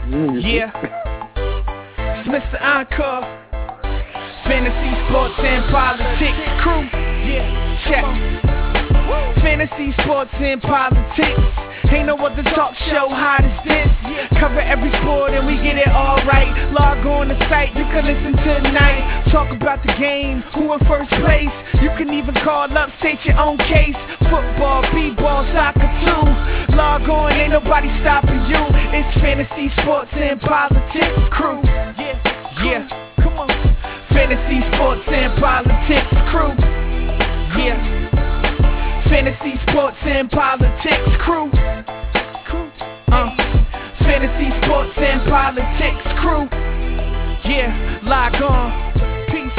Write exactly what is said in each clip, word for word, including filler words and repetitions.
Yeah. It's Mister Encore. Fantasy, sports, and politics crew. Yeah, check. Fantasy, sports, and politics. Ain't no other talk show hot as this. Cover every sport and we get it all right. Log on the site, you can listen tonight. Talk about the game, who in first place. You can even call up, state your own case. Football, b-ball, soccer too. Log on, ain't nobody stopping you. It's Fantasy, sports, and politics crew. Yeah, yeah, come on. Fantasy, sports, and politics crew. Yeah. Fantasy, sports, and politics crew. Uh, Fantasy, sports, and politics crew. Yeah, log on. Peace.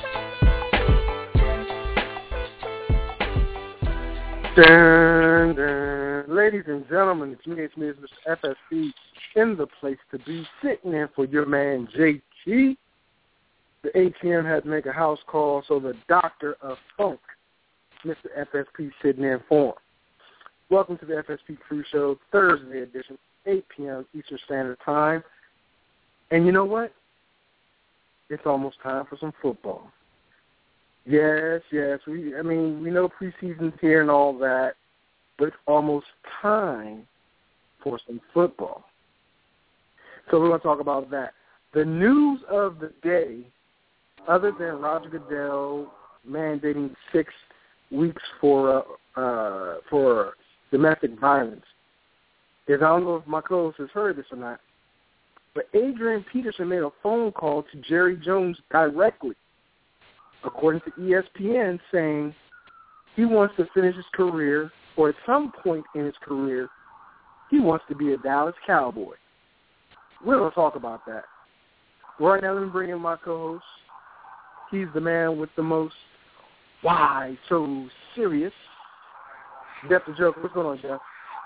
Dun, dun. Ladies and gentlemen, it's me, it's me, it's Mister F S P in the place to be, sitting in for your man J T. The A T M had to make a house call, so the doctor of funk, Mister F S P, sitting in for him. Welcome to the F S P Crew Show, Thursday edition, eight p.m. Eastern Standard Time. And you know what? It's almost time for some football. Yes, yes. We, I mean, we know preseason's here and all that, but it's almost time for some football. So we're going to talk about that. The news of the day, other than Roger Goodell mandating six weeks for uh, uh, for domestic violence, is I don't know if my co-host has heard this or not, but Adrian Peterson made a phone call to Jerry Jones directly, according to E S P N, saying he wants to finish his career, or at some point in his career, he wants to be a Dallas Cowboy. We're going to talk about that. Right now, let me bring in my co-host. He's the man with the most why so serious. Jeff the Joker. What's going on, Jeff?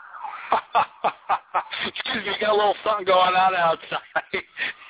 Excuse me, got a little something going on outside.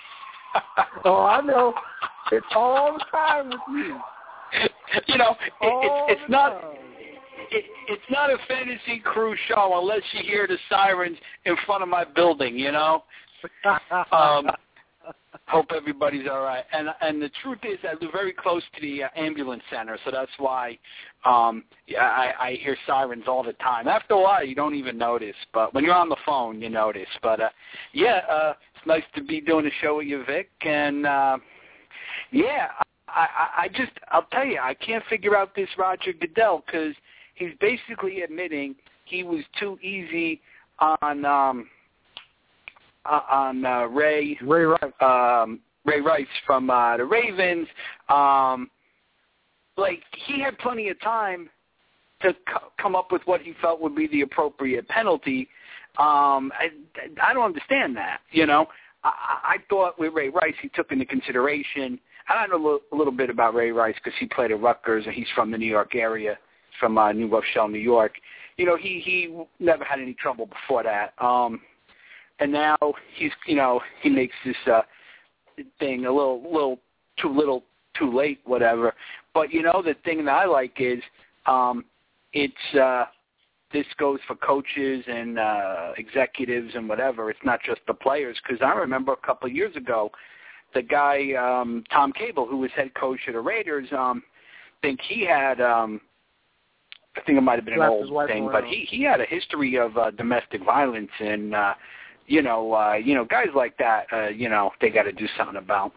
Oh, I know. It's all the time with you. You know, it, all it's it's not it, it's not a fantasy crew show unless you hear the sirens in front of my building. You know. Um, hope everybody's all right. And and the truth is, I live very close to the uh, ambulance center, so that's why um, yeah, I, I hear sirens all the time. After a while, you don't even notice, but when you're on the phone, you notice. But, uh, yeah, uh, it's nice to be doing a show with you, Vic. And, uh, yeah, I, I, I just, I'll tell you, I can't figure out this Roger Goodell because he's basically admitting he was too easy on um, – Uh, on uh, Ray Ray Rice, um, Ray Rice from uh, the Ravens. Um, like he had plenty of time to co- come up with what he felt would be the appropriate penalty. Um, I, I don't understand that. You know, I, I thought with Ray Rice he took into consideration. And I know a little, a little bit about Ray Rice because he played at Rutgers and he's from the New York area, from uh, New Rochelle, New York. You know, he he never had any trouble before that. Um, And now he's, you know, he makes this uh, thing a little, little too little, too late, whatever. But you know, the thing that I like is, um, it's uh, this goes for coaches and uh, executives and whatever. It's not just the players. Because I remember a couple of years ago, the guy um, Tom Cable, who was head coach of the Raiders, um, I think he had. Um, I think it might have been an old thing, but he he had a history of uh, domestic violence and. Uh, You know, uh, you know, guys like that, uh, you know, they got to do something about.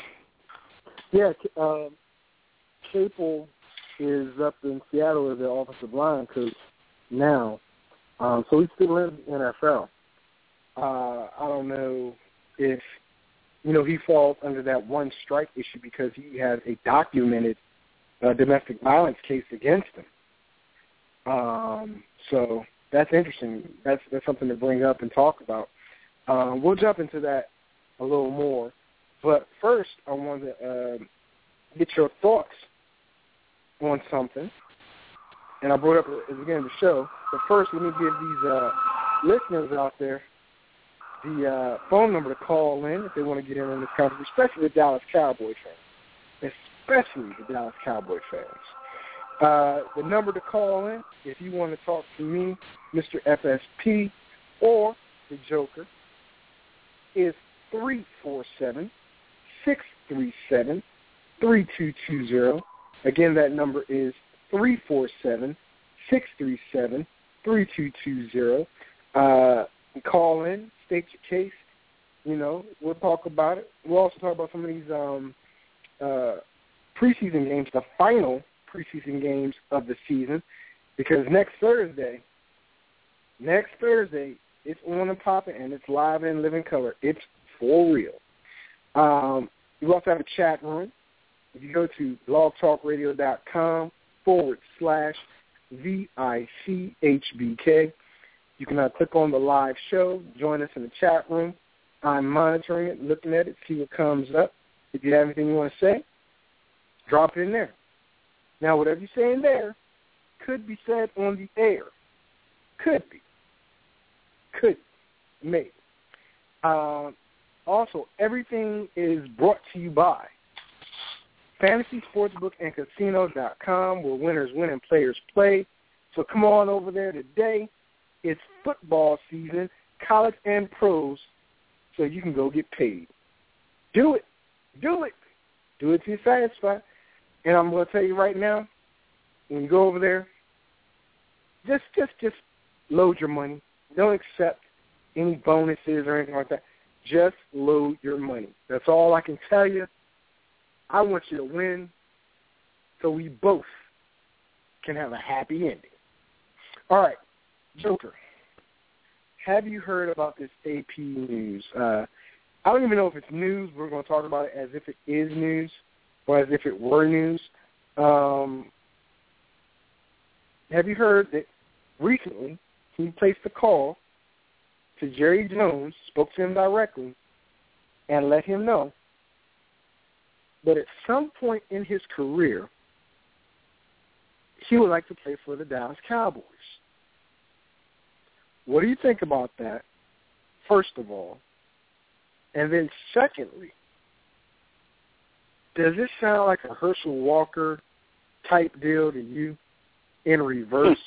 Yeah, uh, Capel is up in Seattle as the offensive line coach now, um, so he's still in the N F L. Uh, I don't know if, you know, he falls under that one strike issue because he has a documented uh, domestic violence case against him. Um, so that's interesting. That's that's something to bring up and talk about. Um, we'll jump into that a little more. But first, I want to uh, get your thoughts on something. And I brought up at the beginning of the show. But first, let me give these uh, listeners out there the uh, phone number to call in if they want to get in on this conversation, especially the Dallas Cowboy fans. Especially the Dallas Cowboy fans. Uh, the number to call in, if you want to talk to me, Mister F S P, or the Joker, is three four seven, six three seven, three two two zero. Again, that number is three four seven, six three seven, three two two zero. Uh, call in, state your case. You know, we'll talk about it. We'll also talk about some of these um, uh, preseason games, the final preseason games of the season, because next Thursday, next Thursday, it's on and popping, and it's live and in living color. It's for real. Um, we also have a chat room. If you go to blogtalkradio.com forward slash V I C H B K, you can uh, click on the live show, join us in the chat room. I'm monitoring it, looking at it, see what comes up. If you have anything you want to say, drop it in there. Now, whatever you say in there could be said on the air. Could be. Could be. Maybe. Uh, also, everything is brought to you by Fantasy Sportsbook and Casino dot com, where winners win and players play. So come on over there today. It's football season, college and pros, so you can go get paid. Do it. Do it. Do it to your satisfied. And I'm going to tell you right now, when you go over there, just just just load your money. Don't accept any bonuses or anything like that. Just load your money. That's all I can tell you. I want you to win so we both can have a happy ending. All right, Joker, have you heard about this A P news? Uh, I don't even know if it's news. We're going to talk about it as if it is news or as if it were news. Um, have you heard that recently he placed a call to Jerry Jones, spoke to him directly, and let him know that at some point in his career, he would like to play for the Dallas Cowboys. What do you think about that, first of all? And then secondly, does this sound like a Herschel Walker type deal to you in reverse?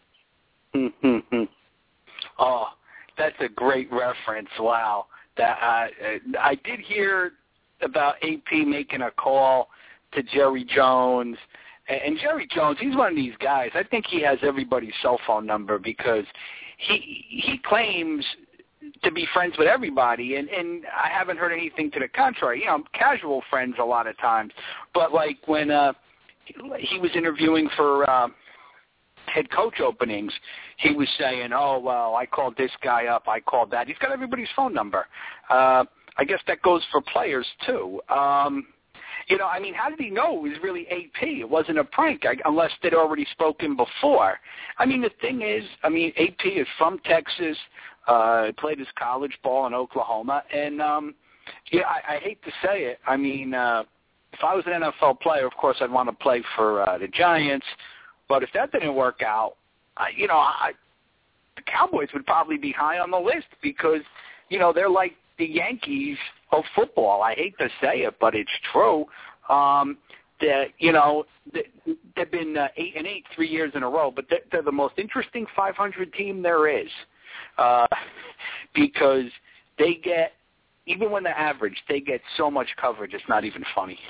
Oh, that's a great reference. Wow. That uh, I did hear about A P making a call to Jerry Jones. And Jerry Jones, he's one of these guys. I think he has everybody's cell phone number because he he claims to be friends with everybody, and, and I haven't heard anything to the contrary. You know, casual friends a lot of times. But, like, when uh, he was interviewing for uh, head coach openings, he was saying, oh, well, I called this guy up, I called that. He's got everybody's phone number. Uh, I guess that goes for players, too. Um, you know, I mean, how did he know it was really A P? It wasn't a prank, I, unless they'd already spoken before. I mean, the thing is, I mean, A P is from Texas, uh, played his college ball in Oklahoma, and, um, yeah, I, I hate to say it. I mean, uh, if I was an N F L player, of course I'd want to play for uh, the Giants, but if that didn't work out, I, you know, I, the Cowboys would probably be high on the list because, you know, they're like the Yankees of football. I hate to say it, but it's true. Um, that you know they've been uh, eight and eight three years in a row, but they're, they're the most interesting five hundred team there is uh, because they get, even when they're average, they get so much coverage. It's not even funny.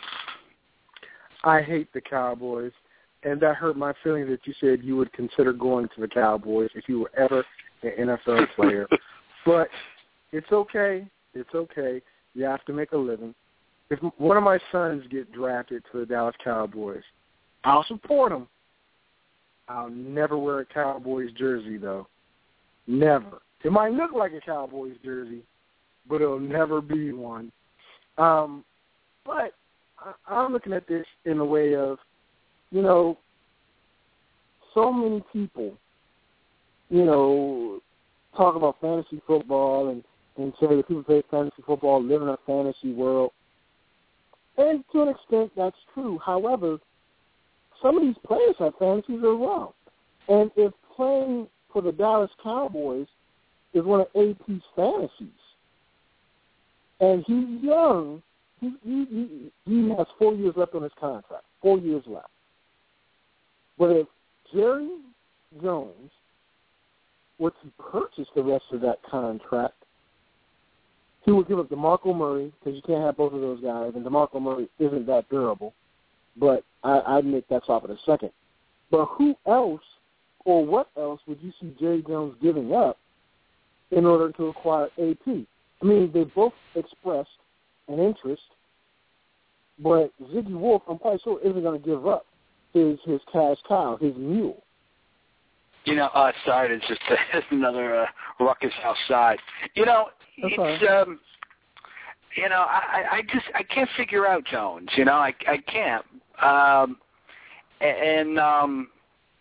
I hate the Cowboys, and that hurt my feelings that you said you would consider going to the Cowboys if you were ever an N F L player. But it's okay. It's okay. You have to make a living. If one of my sons get drafted to the Dallas Cowboys, I'll support him. I'll never wear a Cowboys jersey, though. Never. It might look like a Cowboys jersey, but it'll never be one. Um, but I, I'm looking at this in the way of, you know, so many people, you know, talk about fantasy football and, and say that people play fantasy football live in a fantasy world. And to an extent, that's true. However, some of these players have fantasies as well. And if playing for the Dallas Cowboys is one of A P's fantasies, and he's young, he, he, he, he has four years left on his contract, four years left. But if Jerry Jones were to purchase the rest of that contract, he would give up DeMarco Murray because you can't have both of those guys, and DeMarco Murray isn't that durable. But I, I'd make that swap at a second. But who else or what else would you see Jerry Jones giving up in order to acquire A P? I mean, they both expressed an interest, but Ziggy Wolf, I'm quite sure, isn't going to give up his his cash cow, his mule. You know, uh, sorry, it's just uh, another uh, ruckus outside. You know, That's it's fine. um, you know, I, I just I can't figure out Jones. You know, I I can't. Um, and um,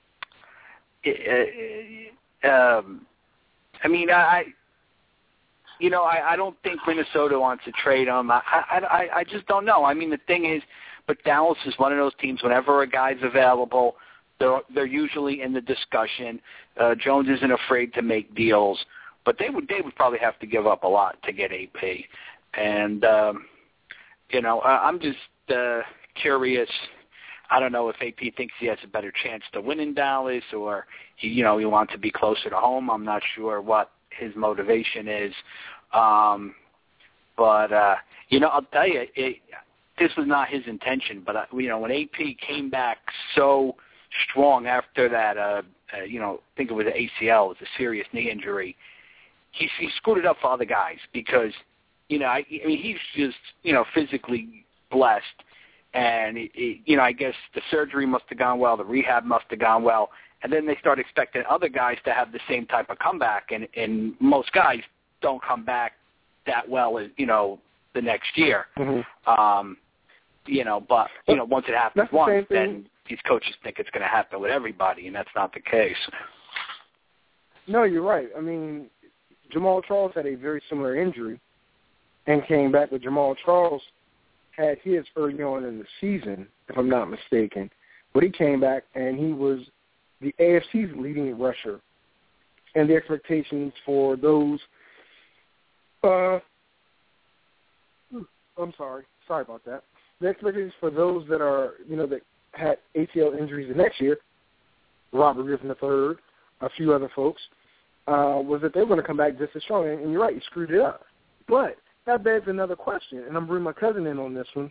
it, uh, um, I mean, I. You know, I, I don't think Minnesota wants to trade him. I, I, I just don't know. I mean, the thing is, but Dallas is one of those teams. Whenever a guy's available, they're they're usually in the discussion. Uh, Jones isn't afraid to make deals, but they would they would probably have to give up a lot to get A P. And um, you know, I, I'm just uh, curious. I don't know if A P thinks he has a better chance to win in Dallas, or he, you know, he wants to be closer to home. I'm not sure what his motivation is. Um, but, uh, you know, I'll tell you, it, this was not his intention, but, uh, you know, when A P came back so strong after that, uh, uh, you know, I think it was an A C L, it was a serious knee injury, he, he screwed it up for other guys because, you know, I, I mean, he's just, you know, physically blessed. And, it, it, you know, I guess the surgery must have gone well, the rehab must have gone well. And then they start expecting other guys to have the same type of comeback, and, and most guys don't come back that well, as you know, the next year. Mm-hmm. Um, you know, but you know, once it happens that's the once, same thing. then these coaches think it's going to happen with everybody, and that's not the case. No, you're right. I mean, Jamal Charles had a very similar injury and came back, but Jamal Charles had his early on in the season, if I'm not mistaken. But he came back, and he was the A F C's leading rusher, and the expectations for those, uh, I'm sorry, sorry about that. The expectations for those that are, you know, that had A C L injuries the next year, Robert Griffin the third, a few other folks, uh, was that they were going to come back just as strong. And you're right, you screwed it up. But that begs another question, and I'm bringing my cousin in on this one.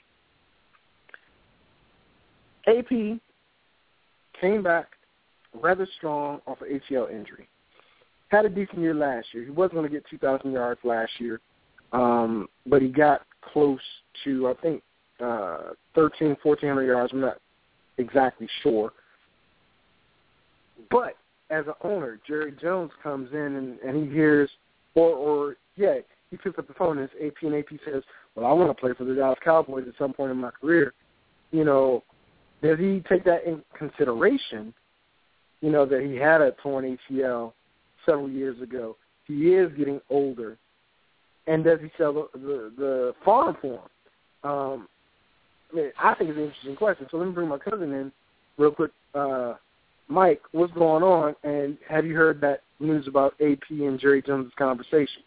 A P came back rather strong off an A C L injury. Had a decent year last year. He wasn't going to get two thousand yards last year, um, but he got close to, I think, uh, thirteen, fourteen hundred yards. I'm not exactly sure. But as an owner, Jerry Jones comes in and, and he hears, or, or, yeah, he picks up the phone and it's A P, and A P says, well, I want to play for the Dallas Cowboys at some point in my career. You know, does he take that in consideration? You know, that he had a torn A C L several years ago. He is getting older. And does he sell the, the, the farm for him? Um, I mean, I think it's an interesting question. So let me bring my cousin in real quick. Uh, Mike, what's going on? And have you heard that news about A P and Jerry Jones' conversation?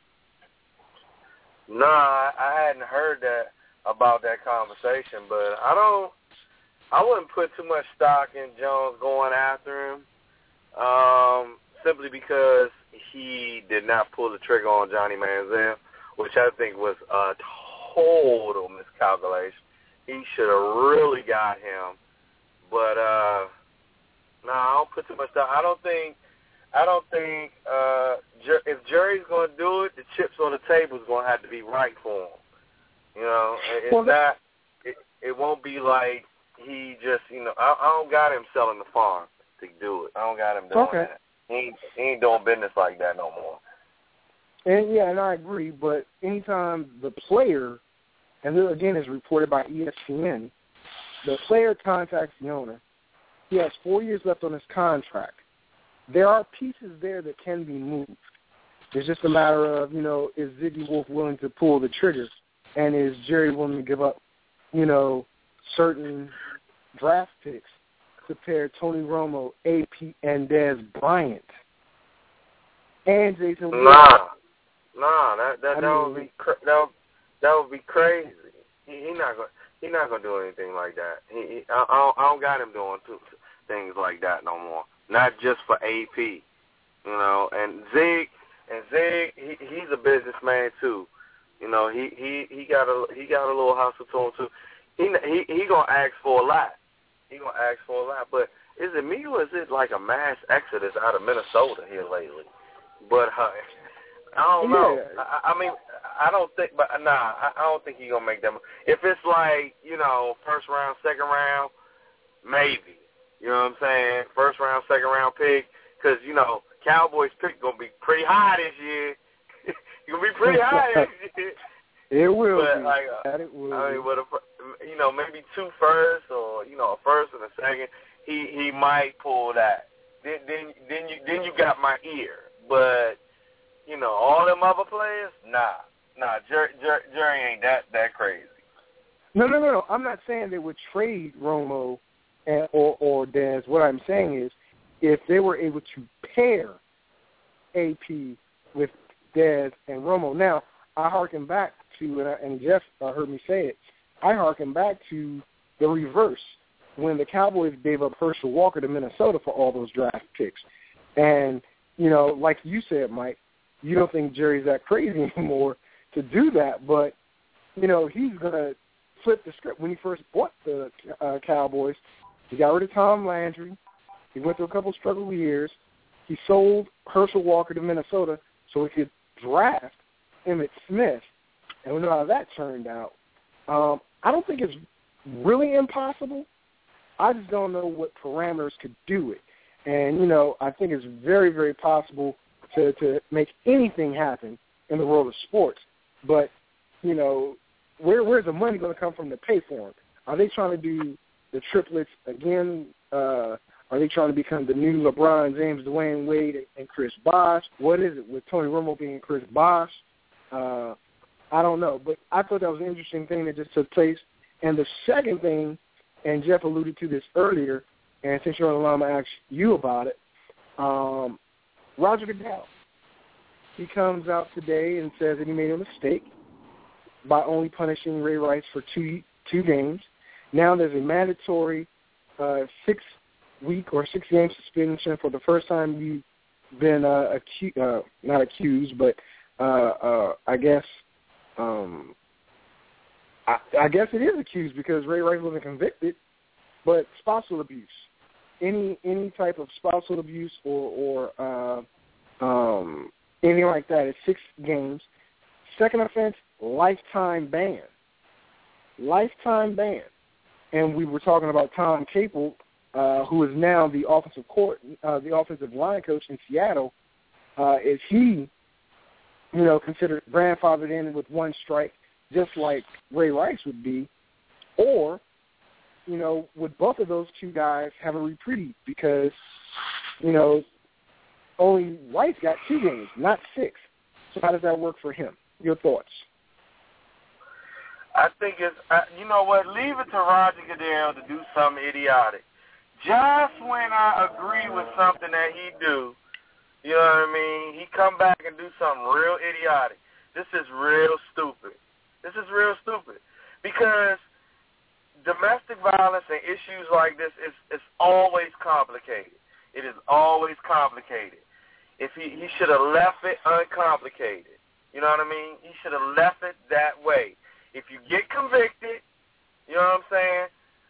No, I, I hadn't heard that about that conversation, but I don't. I wouldn't put too much stock in Jones going after him, um, simply because he did not pull the trigger on Johnny Manziel, which I think was a total miscalculation. He should have really got him, but uh, no, I don't put too much stock. I don't think. I don't think uh, if Jerry's going to do it, the chips on the table is going to have to be right for him. You know, it's well, not. It, it won't be like. He just, you know, I, I don't got him selling the farm to do it. I don't got him doing okay. that. He ain't, he ain't doing business like that no more. And, yeah, and I agree, but anytime the player, and this, again, is reported by E S P N, the player contacts the owner, he has four years left on his contract. There are pieces there that can be moved. It's just a matter of, you know, is Ziggy Wolf willing to pull the trigger, and is Jerry willing to give up, you know, certain draft picks to pair Tony Romo, A P, and Dez Bryant, and Jason Williams. Nah, nah, that that, that mean, would be cra- that would, that would be crazy. He, he not gonna he not gonna do anything like that. He, he I, I, don't, I don't got him doing two, things like that no more. Not just for A P, you know. And Zig and Zig, he, he's a businessman too. You know, he he he got a he got a little hustle to him too. He he he gonna ask for a lot. He gonna ask for a lot. But is it me or is it like a mass exodus out of Minnesota here lately? But uh, I don't know. Yeah. I, I mean, I don't think. But nah, I, I don't think he gonna make that. If it's like you know, first round, second round, maybe. You know what I'm saying? First round, second round pick, because you know, Cowboys pick gonna be pretty high this year. You'll be pretty high this year. It will but, be. Like, uh, it will I be. mean, with a, you know, maybe two first or you know, a first and a second. He he might pull that. Then then then you then you got my ear. But you know, all them other players, nah, nah. Jerry, Jerry, Jerry ain't that that crazy. No, no, no, no. I'm not saying they would trade Romo and, or or Dez. What I'm saying is, if they were able to pair A P with Dez and Romo. Now, I harken back to, and, I, and Jeff uh, heard me say it, I harken back to the reverse, when the Cowboys gave up Herschel Walker to Minnesota for all those draft picks. And, you know, like you said, Mike, you don't think Jerry's that crazy anymore to do that, but, you know, he's going to flip the script. When he first bought the uh, Cowboys, he got rid of Tom Landry. He went through a couple of struggle years. He sold Herschel Walker to Minnesota so he could draft Emmitt Smith. And we know how that turned out. Um, I don't think it's really impossible. I just don't know what parameters could do it. And, you know, I think it's very, very possible to, to make anything happen in the world of sports. But, you know, where where's the money going to come from to pay for them? Are they trying to do the triplets again? Uh, are they trying to become the new LeBron James, Dwayne Wade, and Chris Bosh? What is it with Tony Romo being Chris Bosh? Uh, I don't know. But I thought that was an interesting thing that just took place. And the second thing, and Jeff alluded to this earlier, and since you're on the line, I'm going to ask you about it. Um, Roger Goodell, he comes out today and says that he made a mistake by only punishing Ray Rice for two two games. Now there's a mandatory uh, six-week or six-game suspension for the first time you've been uh, acu- uh, not accused, but uh, uh, I guess um, I, I guess it is accused because Ray Rice wasn't convicted, but spousal abuse. Any any type of spousal abuse or, or uh, um, anything like that is six games. Second offense, lifetime ban. Lifetime ban. And we were talking about Tom Capel, uh, who is now the offensive court, uh, the offensive line coach in Seattle. Uh, is he, you know, considered grandfathered in with one strike, just like Ray Rice would be, or, you know, would both of those two guys have a reprieve because, you know, only Rice got two games, not six. So how does that work for him? Your thoughts? I think it's, uh, you know what, leave it to Roger Goodell to do something idiotic. Just when I agree with something that he do, you know what I mean, he come back and do something real idiotic. This is real stupid. This is real stupid. Because domestic violence and issues like this is, is always complicated. It is always complicated. If he, he should have left it uncomplicated. You know what I mean? He should have left it that way. If you get convicted, you know what I'm saying?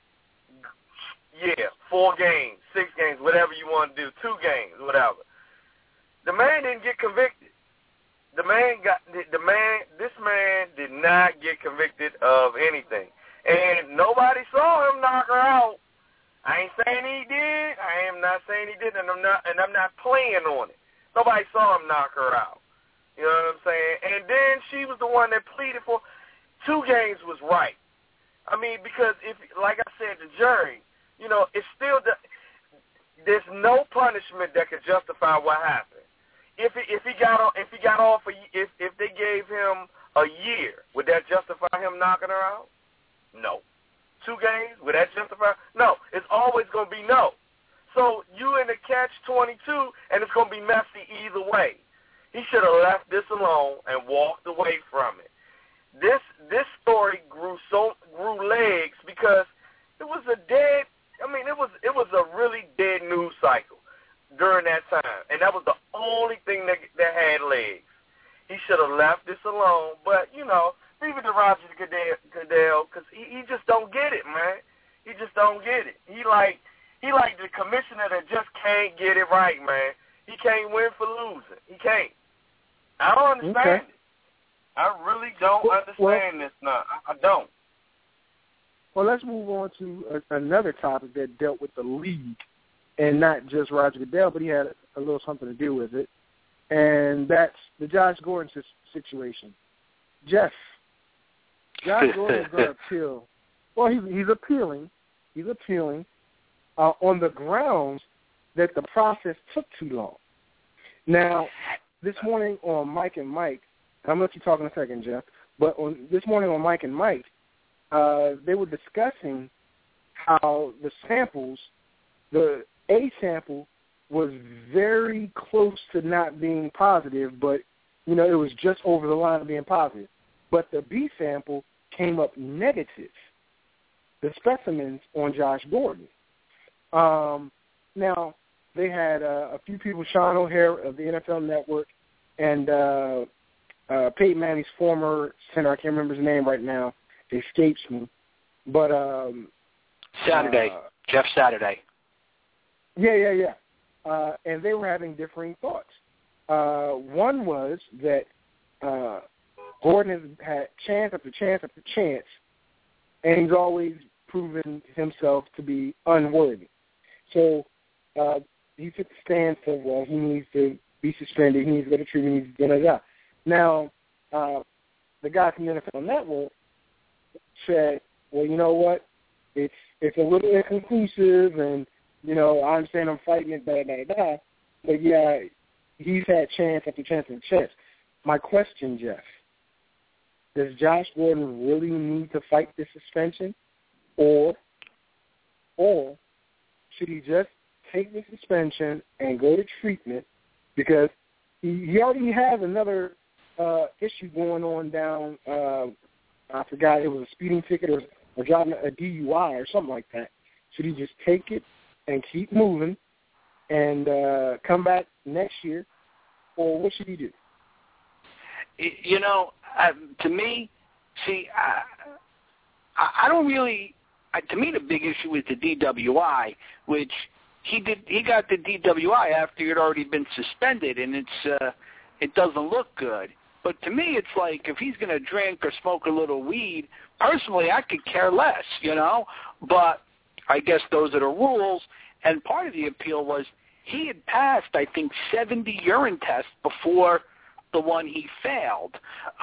Yeah, four games, six games, whatever you want to do, two games, whatever. The man didn't get convicted. The man got the man. This man did not get convicted of anything, and nobody saw him knock her out. I ain't saying he did. I am not saying he did, and I'm not. And I'm not playing on it. Nobody saw him knock her out. You know what I'm saying? And then she was the one that pleaded for two games was right. I mean, because if, like I said, the jury, you know, it's still the, there's no punishment that could justify what happened. If he, if he got if he got off a, if if they gave him a year, would that justify him knocking her out? No. Two games, would that justify? No. It's always going to be no. So you in the catch twenty-two, and it's going to be messy either way. He should have left this alone and walked away from it. This this story grew so grew legs because it was a dead. I mean, it was it was a really dead news cycle during that time, and that was the only thing that that had legs. he should have left this alone. But, you know, leave it to Roger Goodell because he, he just don't get it, man. He just don't get it. He like he like the commissioner that just can't get it right, man. He can't win for losing. He can't. I don't understand okay. it. I really don't well, understand well, this now. I, I don't. Well, let's move on to a, another topic that dealt with the league, and not just Roger Goodell, but he had a little something to do with it, and that's the Josh Gordon situation. Jeff, Josh Gordon is going to appeal. Well, he's, he's appealing. He's appealing uh, on the grounds that the process took too long. Now, this morning on Mike and Mike, I'm going to let you talk in a second, Jeff, but on this morning on Mike and Mike, uh, they were discussing how the samples, the A sample was very close to not being positive, but, you know, it was just over the line of being positive. But the B sample came up negative, the specimens on Josh Gordon. Um, now, they had uh, a few people, Sean O'Hare of the N F L Network and uh, uh, Peyton Manning's former center, I can't remember his name right now, it escapes me. But um, Saturday, uh, Jeff Saturday. Yeah, yeah, yeah. Uh, and they were having differing thoughts. Uh, one was that uh, Gordon has had chance after chance after chance, and he's always proven himself to be unworthy. So uh, he took the stand for, well, he needs to be suspended, he needs to go to treatment, he needs to da da da. Now, uh, the guy from the N F L Network said, well, you know what, it's it's a little inconclusive, and, you know, I understand I'm fighting it, da da da, but, yeah, he's had chance after chance after chance. My question, Jeff, does Josh Gordon really need to fight this suspension, or or should he just take the suspension and go to treatment, because he, he already has another uh, issue going on down, uh, I forgot, it was a speeding ticket or, or driving a D U I or something like that. Should he just take it and keep moving and uh, come back next year, or what should he do? You know, uh, to me, see, I, I don't really. Uh, to me, the big issue is the D W I, which he did. He got the D W I after he had already been suspended, and it's uh, it doesn't look good. But to me, it's like if he's going to drink or smoke a little weed, personally, I could care less, you know. But I guess those are the rules. And part of the appeal was he had passed, I think, seventy urine tests before the one he failed.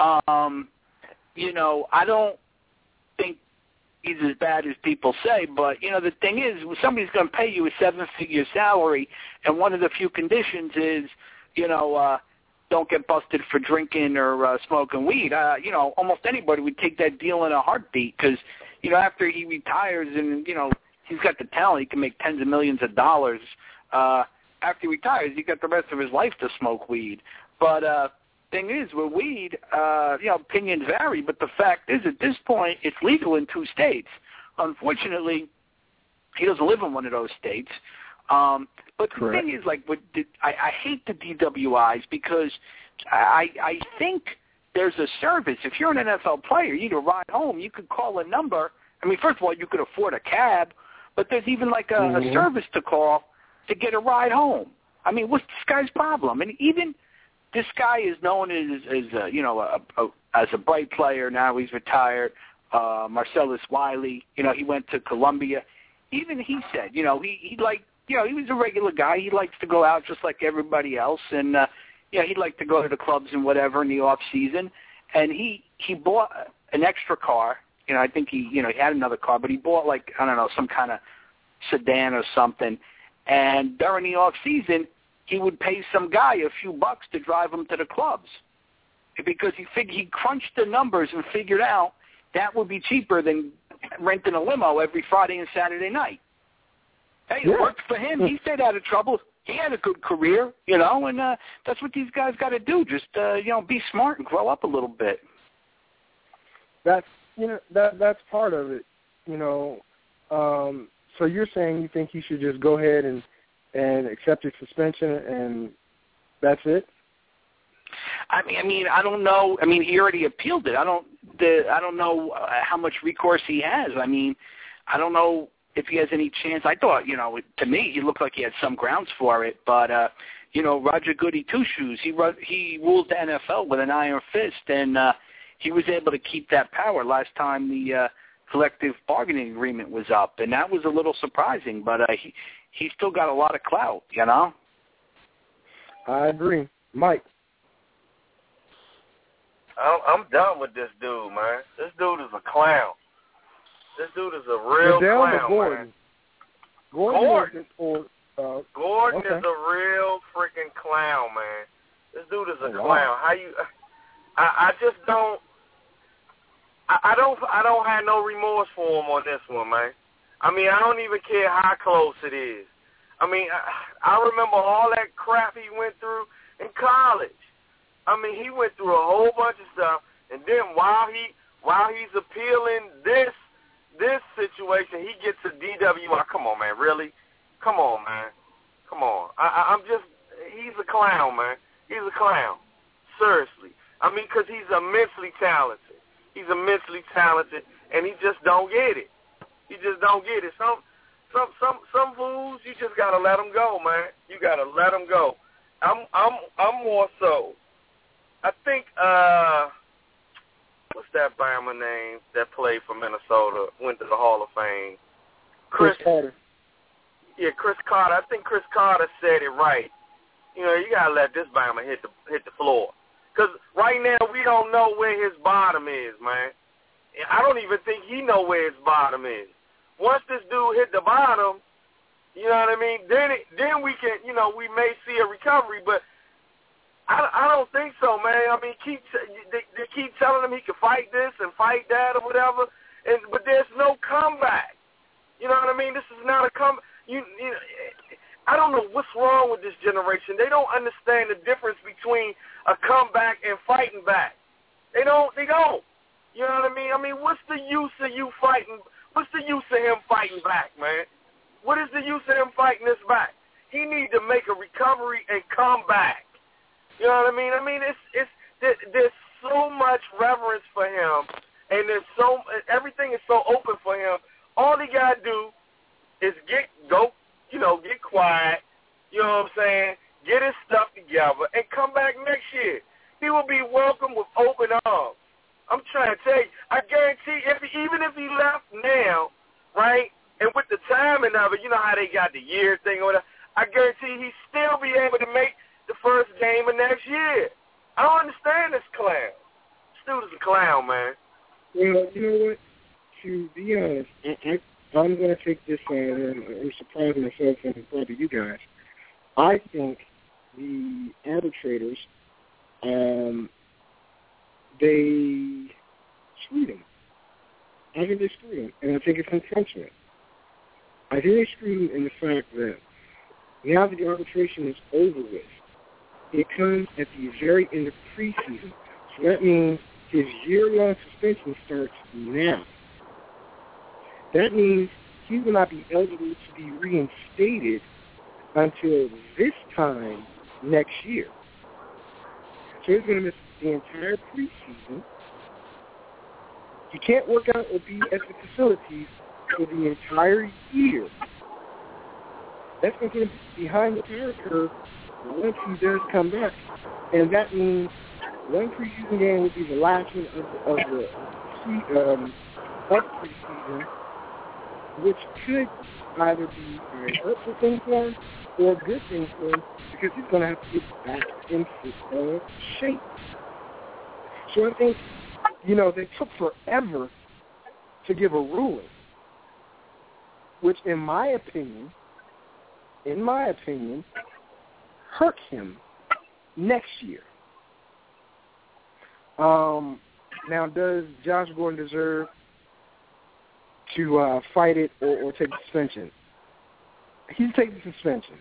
Um, you know, I don't think he's as bad as people say, but, you know, the thing is, somebody's going to pay you a seven-figure salary, and one of the few conditions is, you know, uh, don't get busted for drinking or uh, smoking weed. Uh, you know, almost anybody would take that deal in a heartbeat because, you know, after he retires and, you know, he's got the talent, he can make tens of millions of dollars. Uh, after he retires, he's got the rest of his life to smoke weed. But uh, thing is, with weed, uh, you know, opinions vary, but the fact is at this point it's legal in two states. Unfortunately, he doesn't live in one of those states. Um, but the Correct. thing is, like, with the, I, I hate the D W Is because I, I think there's a service. If you're an N F L player, you need a ride home. You could call a number. I mean, first of all, you could afford a cab, but there's even like a, mm-hmm. a service to call to get a ride home. I mean, what's this guy's problem? And even this guy is known as, as a, you know, a, a, as a bright player. Now he's retired. Uh, Marcellus Wiley, you know, he went to Columbia. Even he said, you know, he, he liked, you know, he was a regular guy. He likes to go out just like everybody else. And, uh, you know, he'd like to go to the clubs and whatever in the off season. And he, he bought an extra car. You know, I think he, you know, he had another car, but he bought like, I don't know, some kind of sedan or something. And during the off season, he would pay some guy a few bucks to drive him to the clubs because he fig- he crunched the numbers and figured out that would be cheaper than renting a limo every Friday and Saturday night. Hey, it yeah. worked for him. He stayed out of trouble. He had a good career, you know, and uh, that's what these guys got to do. Just, uh, you know, be smart and grow up a little bit. That's, you know, that that's part of it, you know. Um, so you're saying you think he should just go ahead and, and accept his suspension and that's it? I mean, I mean, I don't know. I mean, he already appealed it. I don't. The, I don't know uh, how much recourse he has. I mean, I don't know if he has any chance. I thought, you know, to me, he looked like he had some grounds for it. But uh, you know, Roger Goody Two Shoes, he he ruled the N F L with an iron fist, and uh, he was able to keep that power last time the uh, collective bargaining agreement was up, and that was a little surprising. But uh, he he still got a lot of clout, you know. I agree, Mike. I'm, I'm done with this dude, man. This dude is a clown. This dude is a real Goodell clown, or Gordon? man. Gordon. Gordon. Or, uh, Gordon okay. is a real freaking clown, man. This dude is a oh, clown. wow. How you? I, I just don't. I, I don't. I don't have no remorse for him on this one, man. I mean, I don't even care how close it is. I mean, I, I remember all that crap he went through in college. I mean, he went through a whole bunch of stuff, and then while he while he's appealing this this situation, he gets a D W I. Come on, man, really? Come on, man. Come on. I, I, I'm just, he's a clown, man. He's a clown. Seriously. I mean, because he's immensely talented. He's immensely talented, and he just don't get it. He just don't get it. Some some some some fools, you just gotta let them go, man. You gotta let them go. I'm I'm I'm more so. I think, uh, what's that Bama name that played for Minnesota, went to the Hall of Fame? Chris, Chris Carter. Yeah, Chris Carter. I think Chris Carter said it right. You know, you got to let this Bama hit the hit the floor. Because right now we don't know where his bottom is, man. I don't even think he know where his bottom is. Once this dude hit the bottom, you know what I mean, then it, then we can, you know, we may see a recovery, but I, I don't think so, man. I mean, keep they, they keep telling him he can fight this and fight that or whatever, and but there's no comeback. You know what I mean? This is not a come. You, you know, I don't know what's wrong with this generation. They don't understand the difference between a comeback and fighting back. They don't. They don't. You know what I mean? I mean, what's the use of you fighting? What's the use of him fighting back, man? What is the use of him fighting this back? He need to make a recovery and come back. You know what I mean? I mean, it's it's there, there's so much reverence for him, and there's so everything is so open for him. All he gotta do is get go, you know, get quiet. You know what I'm saying? Get his stuff together and come back next year. He will be welcomed with open arms. I'm trying to tell you. I guarantee, if he, even if he left now, right, and with the timing of it, you know how they got the year thing or whatever. I guarantee he'd still be able to make the first game of next year. I don't understand this clown. This dude is a clown, man. Well, you know what? To be honest, I, I, I'm going to take this on, and I'm surprising myself and probably you guys. I think the arbitrators, um, they screwed him. I think they screwed him, and I think it's unfortunate. I think they screwed him in the fact that now that the arbitration is over with, it comes at the very end of preseason. So that means his year-long suspension starts now. That means he will not be eligible to be reinstated until this time next year. So he's going to miss the entire preseason. He can't work out or be at the facilities for the entire year. That's going to put him behind the power curve once he does come back. And that means one preseason game will be the last one of the, of the pre, um, of preseason, which could either be a hurtful thing for him or a good thing for him because he's going to have to get back in football shape. So I think, you know, they took forever to give a ruling, which in my opinion, in my opinion, hurt him next year. Um, now, does Josh Gordon deserve to uh, fight it or, or take the suspension? He's taking the suspension.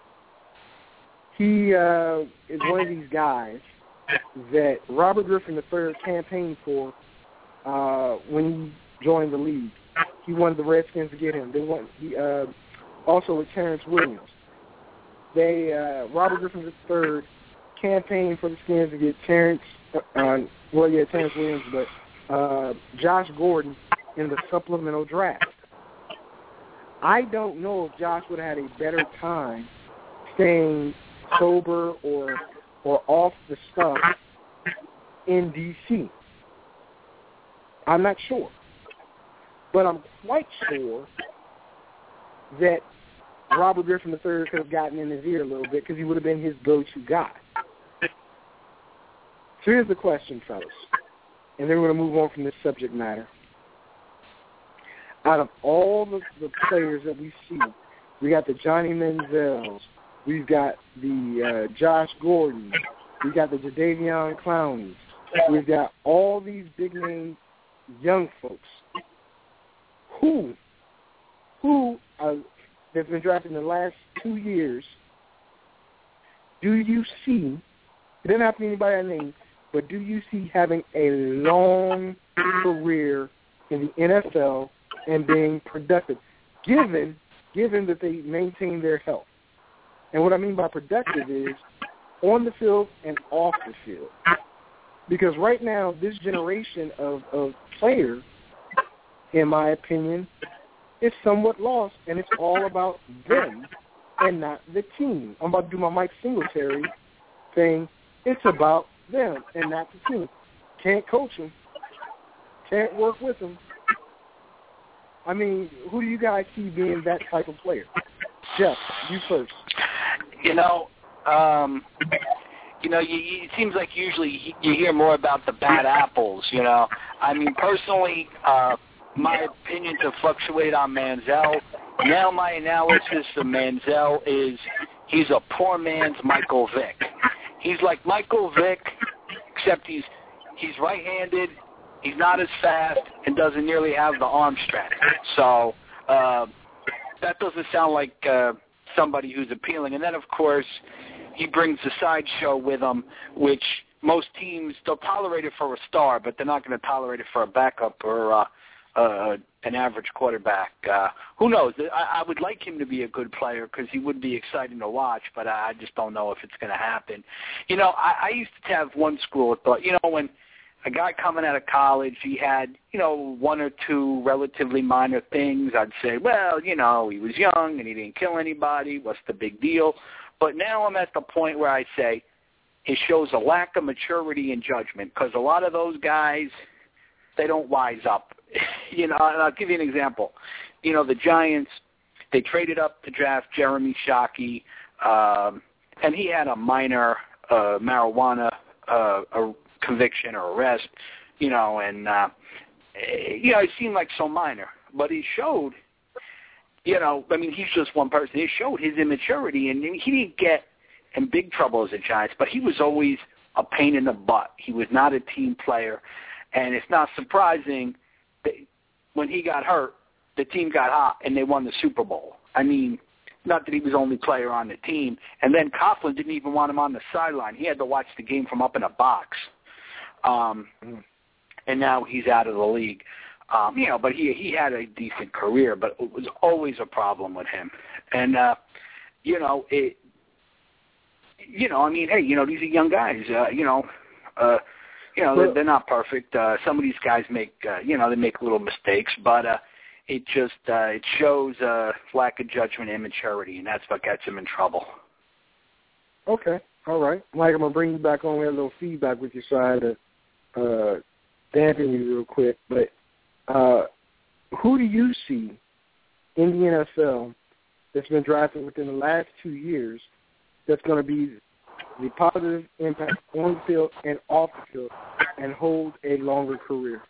He uh, is one of these guys that Robert Griffin the third campaigned for uh, when he joined the league. He wanted the Redskins to get him. They want he uh, also with Terrence Williams. They uh, Robert Griffin the third campaign for the Skins to get Terrence, uh, well, yeah, Terrence Williams, but uh, Josh Gordon in the supplemental draft. I don't know if Josh would have had a better time staying sober or or off the stuff in D C. I'm not sure. But I'm quite sure that Robert Griffin the third could have gotten in his ear a little bit because he would have been his go-to guy. So here's the question, fellas, and then we're going to move on from this subject matter. Out of all the, the players that we see, we got the Johnny Manziels, we've got the uh, Josh Gordon, we've got the Jadeveon Clowneys, we've got all these big-name young folks. Who, who uh, that's been drafted in the last two years, do you see, it doesn't have to be anybody I name, but do you see having a long career in the N F L and being productive, given given that they maintain their health? And what I mean by productive is on the field and off the field. Because right now, this generation of, of players, in my opinion, is somewhat lost, and it's all about them and not the team. I'm about to do my Mike Singletary thing. It's about them and not the team. Can't coach them. Can't work with them. I mean, who do you guys see being that type of player? Jeff, you first. You know, um, you know, you, you, it seems like usually you hear more about the bad apples, you know. I mean, personally, uh, my opinions have fluctuated on Manziel. Now my analysis of Manziel is he's a poor man's Michael Vick. He's like Michael Vick, except he's he's right-handed, he's not as fast, and doesn't nearly have the arm strength. So uh, that doesn't sound like uh, somebody who's appealing. And then, of course, he brings the sideshow with him, which most teams, they'll tolerate it for a star, but they're not going to tolerate it for a backup or uh, uh, an average quarterback. Uh, who knows? I, I would like him to be a good player because he would be exciting to watch, but I just don't know if it's going to happen. You know, I, I used to have one school of thought. You know, when a guy coming out of college, he had, you know, one or two relatively minor things, I'd say, well, you know, he was young and he didn't kill anybody. What's the big deal? But now I'm at the point where I say it shows a lack of maturity and judgment because a lot of those guys, they don't wise up. You know, and I'll give you an example. You know, the Giants, they traded up to draft Jeremy Shockey, um, and he had a minor uh, marijuana uh, a conviction or arrest, you know, and, uh, you know, it seemed like so minor. But he showed, you know, I mean, he's just one person. He showed his immaturity, and he didn't get in big trouble as a Giants, but he was always a pain in the butt. He was not a team player, and it's not surprising that when he got hurt, the team got hot, and they won the Super Bowl. I mean, not that he was the only player on the team. And then Coughlin didn't even want him on the sideline. He had to watch the game from up in a box. Um, and now he's out of the league. Um, you know, but he he had a decent career, but it was always a problem with him. And, uh, you know, it, you know, I mean, hey, you know, these are young guys, uh, you know, uh, you know, they're, they're not perfect. Uh, some of these guys make, uh, you know, they make little mistakes, but uh, it just uh, it shows uh, lack of judgment and immaturity, and that's what gets him in trouble. Okay, all right. Mike, I'm going to bring you back on. We had a little feedback with your side to uh, dampen you real quick, but uh, who do you see in the N F L that's been drafted within the last two years that's going to be the positive impact on the field and off the field and hold a longer career?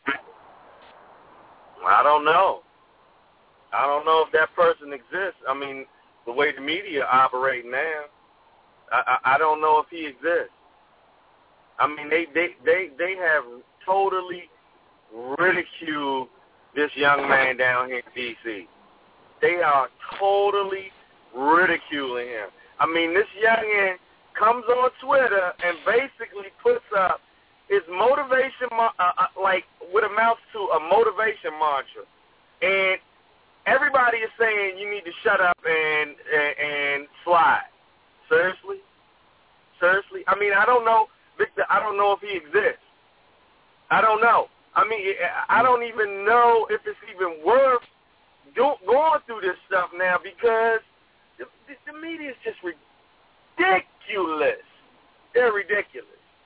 I don't know. I don't know if that person exists. I mean, the way the media operate now, I, I, I don't know if he exists. I mean, they, they, they, they have totally ridiculed this young man down here in D C. They are totally ridiculing him. I mean, this youngin' comes on Twitter and basically puts up his motivation, uh, uh, like what amounts to a motivation mantra. And everybody is saying you need to shut up and, and, and slide. Seriously? Seriously? I mean, I don't know, Victor. I don't know if he exists. I don't know. I mean, I don't even know if it's even worth do, going through this stuff now because the, the media is just ridiculous. They're ridiculous.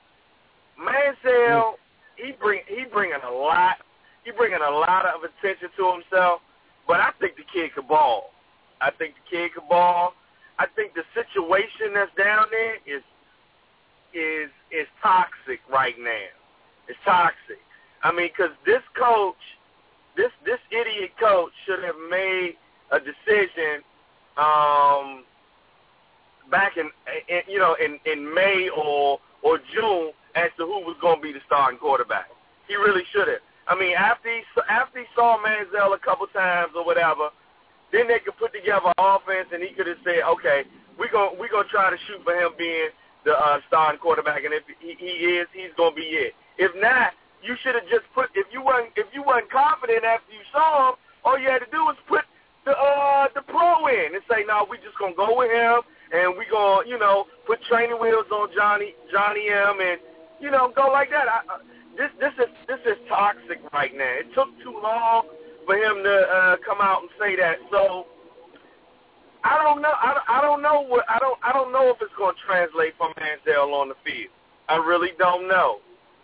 Manziel, he bring he bringing a lot. He bringing a lot of attention to himself. But I think the kid could ball. I think the kid could ball. I think the situation that's down there is is is toxic right now. It's toxic. I mean, because this coach, this this idiot coach should have made a decision um, back in, in you know in, in May or or June as to who was going to be the starting quarterback. He really should have. I mean, after he after he saw Manziel a couple times or whatever, then they could put together an offense, and he could have said, okay, we're going we're gonna try to shoot for him being the uh, starting quarterback, and if he, he is, he's going to be it. If not, you should have just put. If you weren't, if you weren't confident after you saw him, all you had to do was put the uh, the pro in and say, no, we just gonna go with him, and we gonna, you know, put training wheels on Johnny Johnny M, and you know, go like that. I, uh, this this is this is toxic right now. It took too long for him to uh, come out and say that. So I don't know. I, I don't know what I don't I don't know if it's gonna translate for Manziel on the field. I really don't know.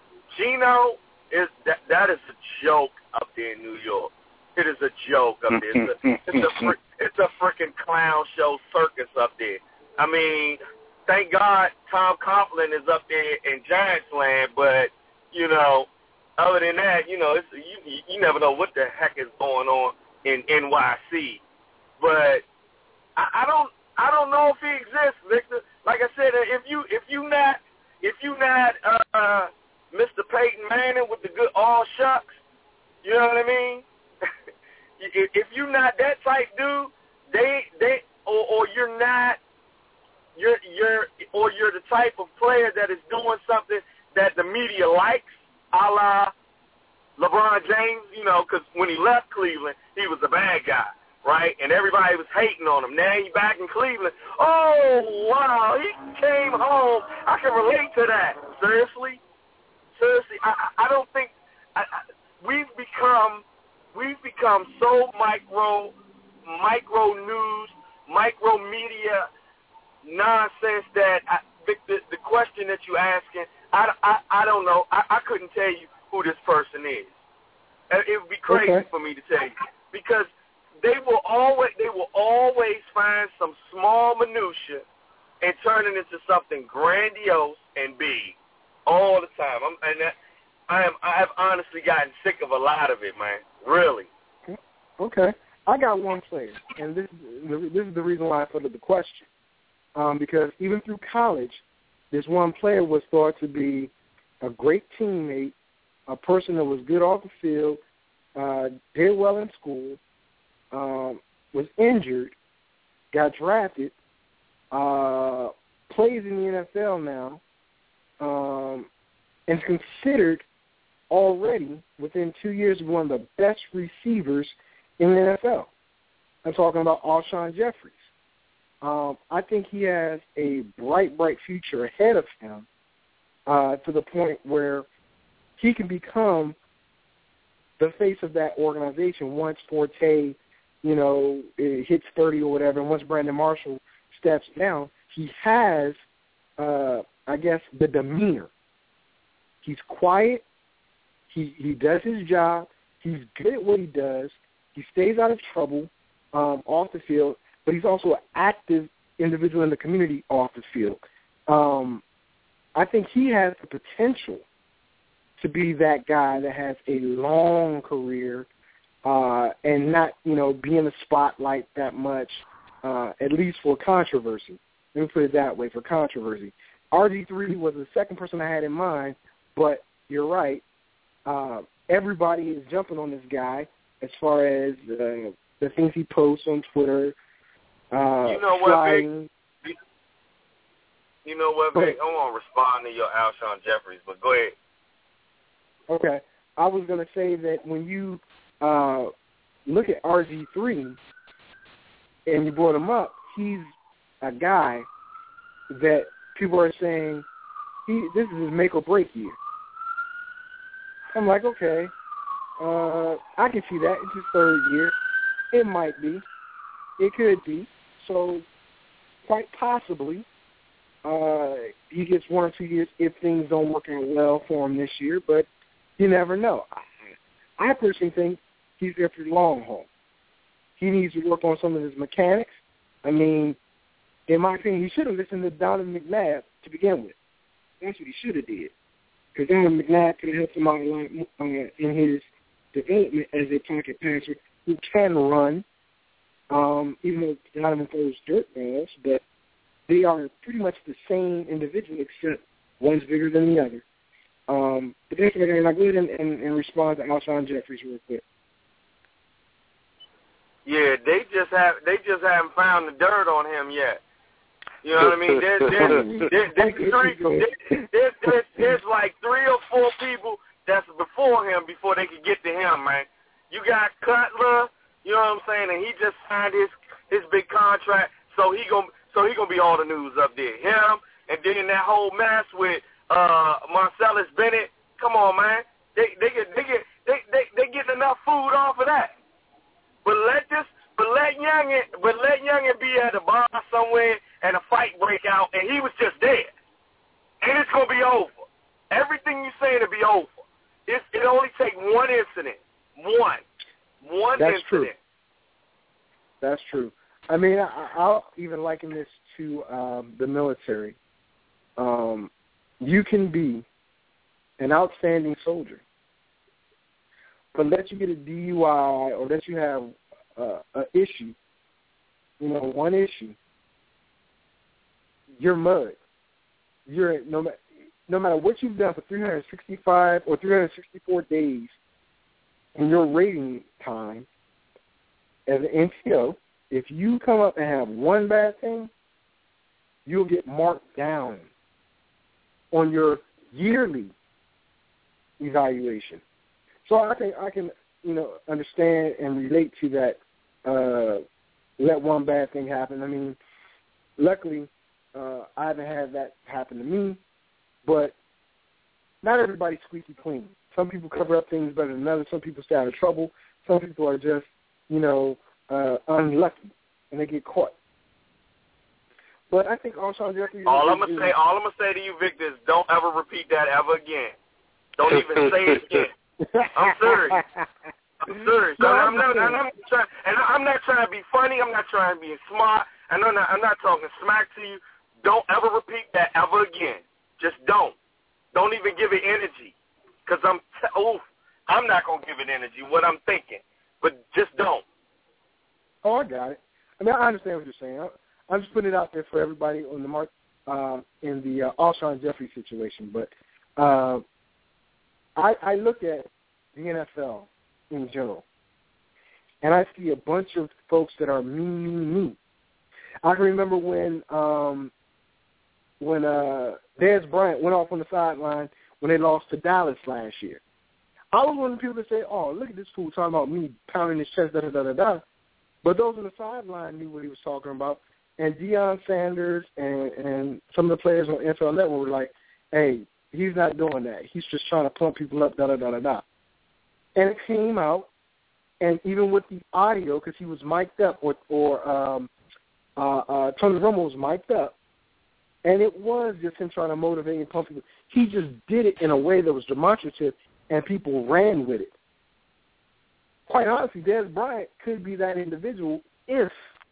Geno is that that is a joke up there in New York. It is a joke up there. It's a it's a, fr- it's a freaking clown show circus up there. I mean, thank God Tom Coughlin is up there in Giants land, but you know, other than that, you know, it's you you never know what the heck is going on in N Y C. But I, I don't I don't know if he exists, Victor. Like I said, if you if you not if you not uh Mister Peyton Manning with the good all shucks, you know what I mean? if, if you're not that type dude, they they or, or you're not you're you're or you're the type of player that is doing something that the media likes, a la LeBron James, you know, because when he left Cleveland, he was a bad guy, right? And everybody was hating on him. Now he's back in Cleveland. Oh wow, he came home. I can relate to that. Seriously. Seriously, I, I don't think I, I, we've become we've become so micro micro news, micro media nonsense that I, the, the question that you're asking, I, I, I don't know. I, I couldn't tell you who this person is. It would be crazy okay. for me to tell you because they will always they will always find some small minutia and turn it into something grandiose and big. All the time. I'm, and that, I am. I have honestly gotten sick of a lot of it, man. Really. Okay. I got one player, and this this is the reason why I put up the question. Um, because even through college, this one player was thought to be a great teammate, a person that was good off the field, uh, did well in school, um, was injured, got drafted, uh, plays in the N F L now. Um, and is considered already within two years of one of the best receivers in the N F L. I'm talking about Alshon Jeffries. Um, I think he has a bright, bright future ahead of him uh, to the point where he can become the face of that organization once Forte, you know, hits thirty or whatever, and once Brandon Marshall steps down, he has uh, – I guess, the demeanor. He's quiet. He he does his job. He's good at what he does. He stays out of trouble um, off the field, but he's also an active individual in the community off the field. Um, I think he has the potential to be that guy that has a long career uh, and not, you know, be in the spotlight that much, uh, at least for controversy. Let me put it that way, for controversy. R G three was the second person I had in mind, but you're right. Uh, everybody is jumping on this guy as far as uh, the things he posts on Twitter. Uh, you know what, Vic? You, you know what, Vic? I want to respond to your Alshon Jeffries, but go ahead. Okay. I was going to say that when you uh, look at R G three and you brought him up, he's a guy that people are saying he this is his make or break year. I'm like, okay, uh, I can see that. It's his third year. It might be. It could be. So quite possibly uh, he gets one or two years if things don't work out well for him this year, but you never know. I, I personally think he's there for the long haul. He needs to work on some of his mechanics. I mean, in my opinion, he should have listened to Donovan McNabb to begin with. That's what he should have did. Because Donovan McNabb could have helped him out a lot uh, in his development as a pocket passer who can run, um, even though Donovan throws dirt balls, but they are pretty much the same individual except one's bigger than the other. Um, but that's what I got. I go ahead and, and, and respond to Alshon Jeffries real quick. Yeah, they just have they just haven't found the dirt on him yet. You know what I mean? There's there's, there's, there's, three, there's, there's, there's, there's like three or four people that's before him before they could get to him, man. You got Cutler, you know what I'm saying, and he just signed his his big contract, so he gonna so he gonna be all the news up there. Him, and then that whole mess with uh, Marcellus Bennett. Come on, man. They they get they get they they they getting enough food off of that. But let this, but let Youngin, but let Youngin be at a bar somewhere and a fight break out, and he was just there, and it's gonna be over. Everything you're saying will be over. It it only take one incident, one, one That's incident. True. That's true. I mean, I, I'll even liken this to um, the military. Um, you can be an outstanding soldier, but let you get a D U I or let you have uh, an issue, you know, one issue, you're mud. You're no, no matter what you've done for three hundred sixty-five or three hundred sixty-four days in your rating time as an N T O, if you come up and have one bad thing, you'll get marked down on your yearly evaluation. So I think I can, you know, understand and relate to that. Uh, let one bad thing happen. I mean, luckily, uh, I haven't had that happen to me, but not everybody's squeaky clean. Some people cover up things better than others. Some people stay out of trouble. Some people are just, you know, uh, unlucky and they get caught. But I think also Jeffrey. All I'm gonna say, all I'm gonna say to you, Victor, is don't ever repeat that ever again. Don't even say it again. I'm serious. I'm serious. No, I'm not. I'm not trying, and I'm not trying to be funny. I'm not trying to be smart. And I'm not. I'm not talking smack to you. Don't ever repeat that ever again. Just don't. Don't even give it energy, because I'm. T- oof, I'm not gonna give it energy. What I'm thinking, but just don't. Oh, I got it. I mean, I understand what you're saying. I'm just putting it out there for everybody on the mark uh, in the uh, Alshon Jeffrey situation. But uh, I, I look at the N F L in general, and I see a bunch of folks that are me, me, me. I can remember when um, when uh, Dez Bryant went off on the sideline when they lost to Dallas last year. I was one of the people that say, "Oh, look at this fool talking about me pounding his chest, da da da da da." But those on the sideline knew what he was talking about. And Deion Sanders and, and some of the players on N F L Network were like, hey, he's not doing that. He's just trying to pump people up, da-da-da-da-da. And it came out, and even with the audio, because he was mic'd up, or, or um, uh, uh, Tony Romo was mic'd up, and it was just him trying to motivate and pump people. He just did it in a way that was demonstrative, and people ran with it. Quite honestly, Dez Bryant could be that individual if,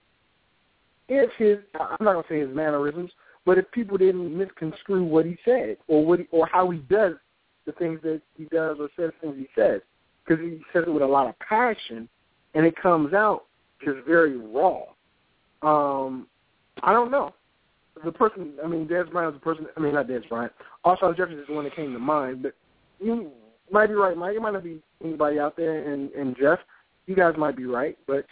if his, I'm not going to say his mannerisms, but if people didn't misconstrue what he said or what he, or how he does the things that he does or says things he says. Because he says it with a lot of passion, and it comes out just very raw. Um, I don't know. The person, I mean, Dez Bryant is the person, I mean, not Dez Bryant. Alshon Jeffries is the one that came to mind, but you might be right, Mike. It might not be anybody out there, and, and Jeff, you guys might be right, but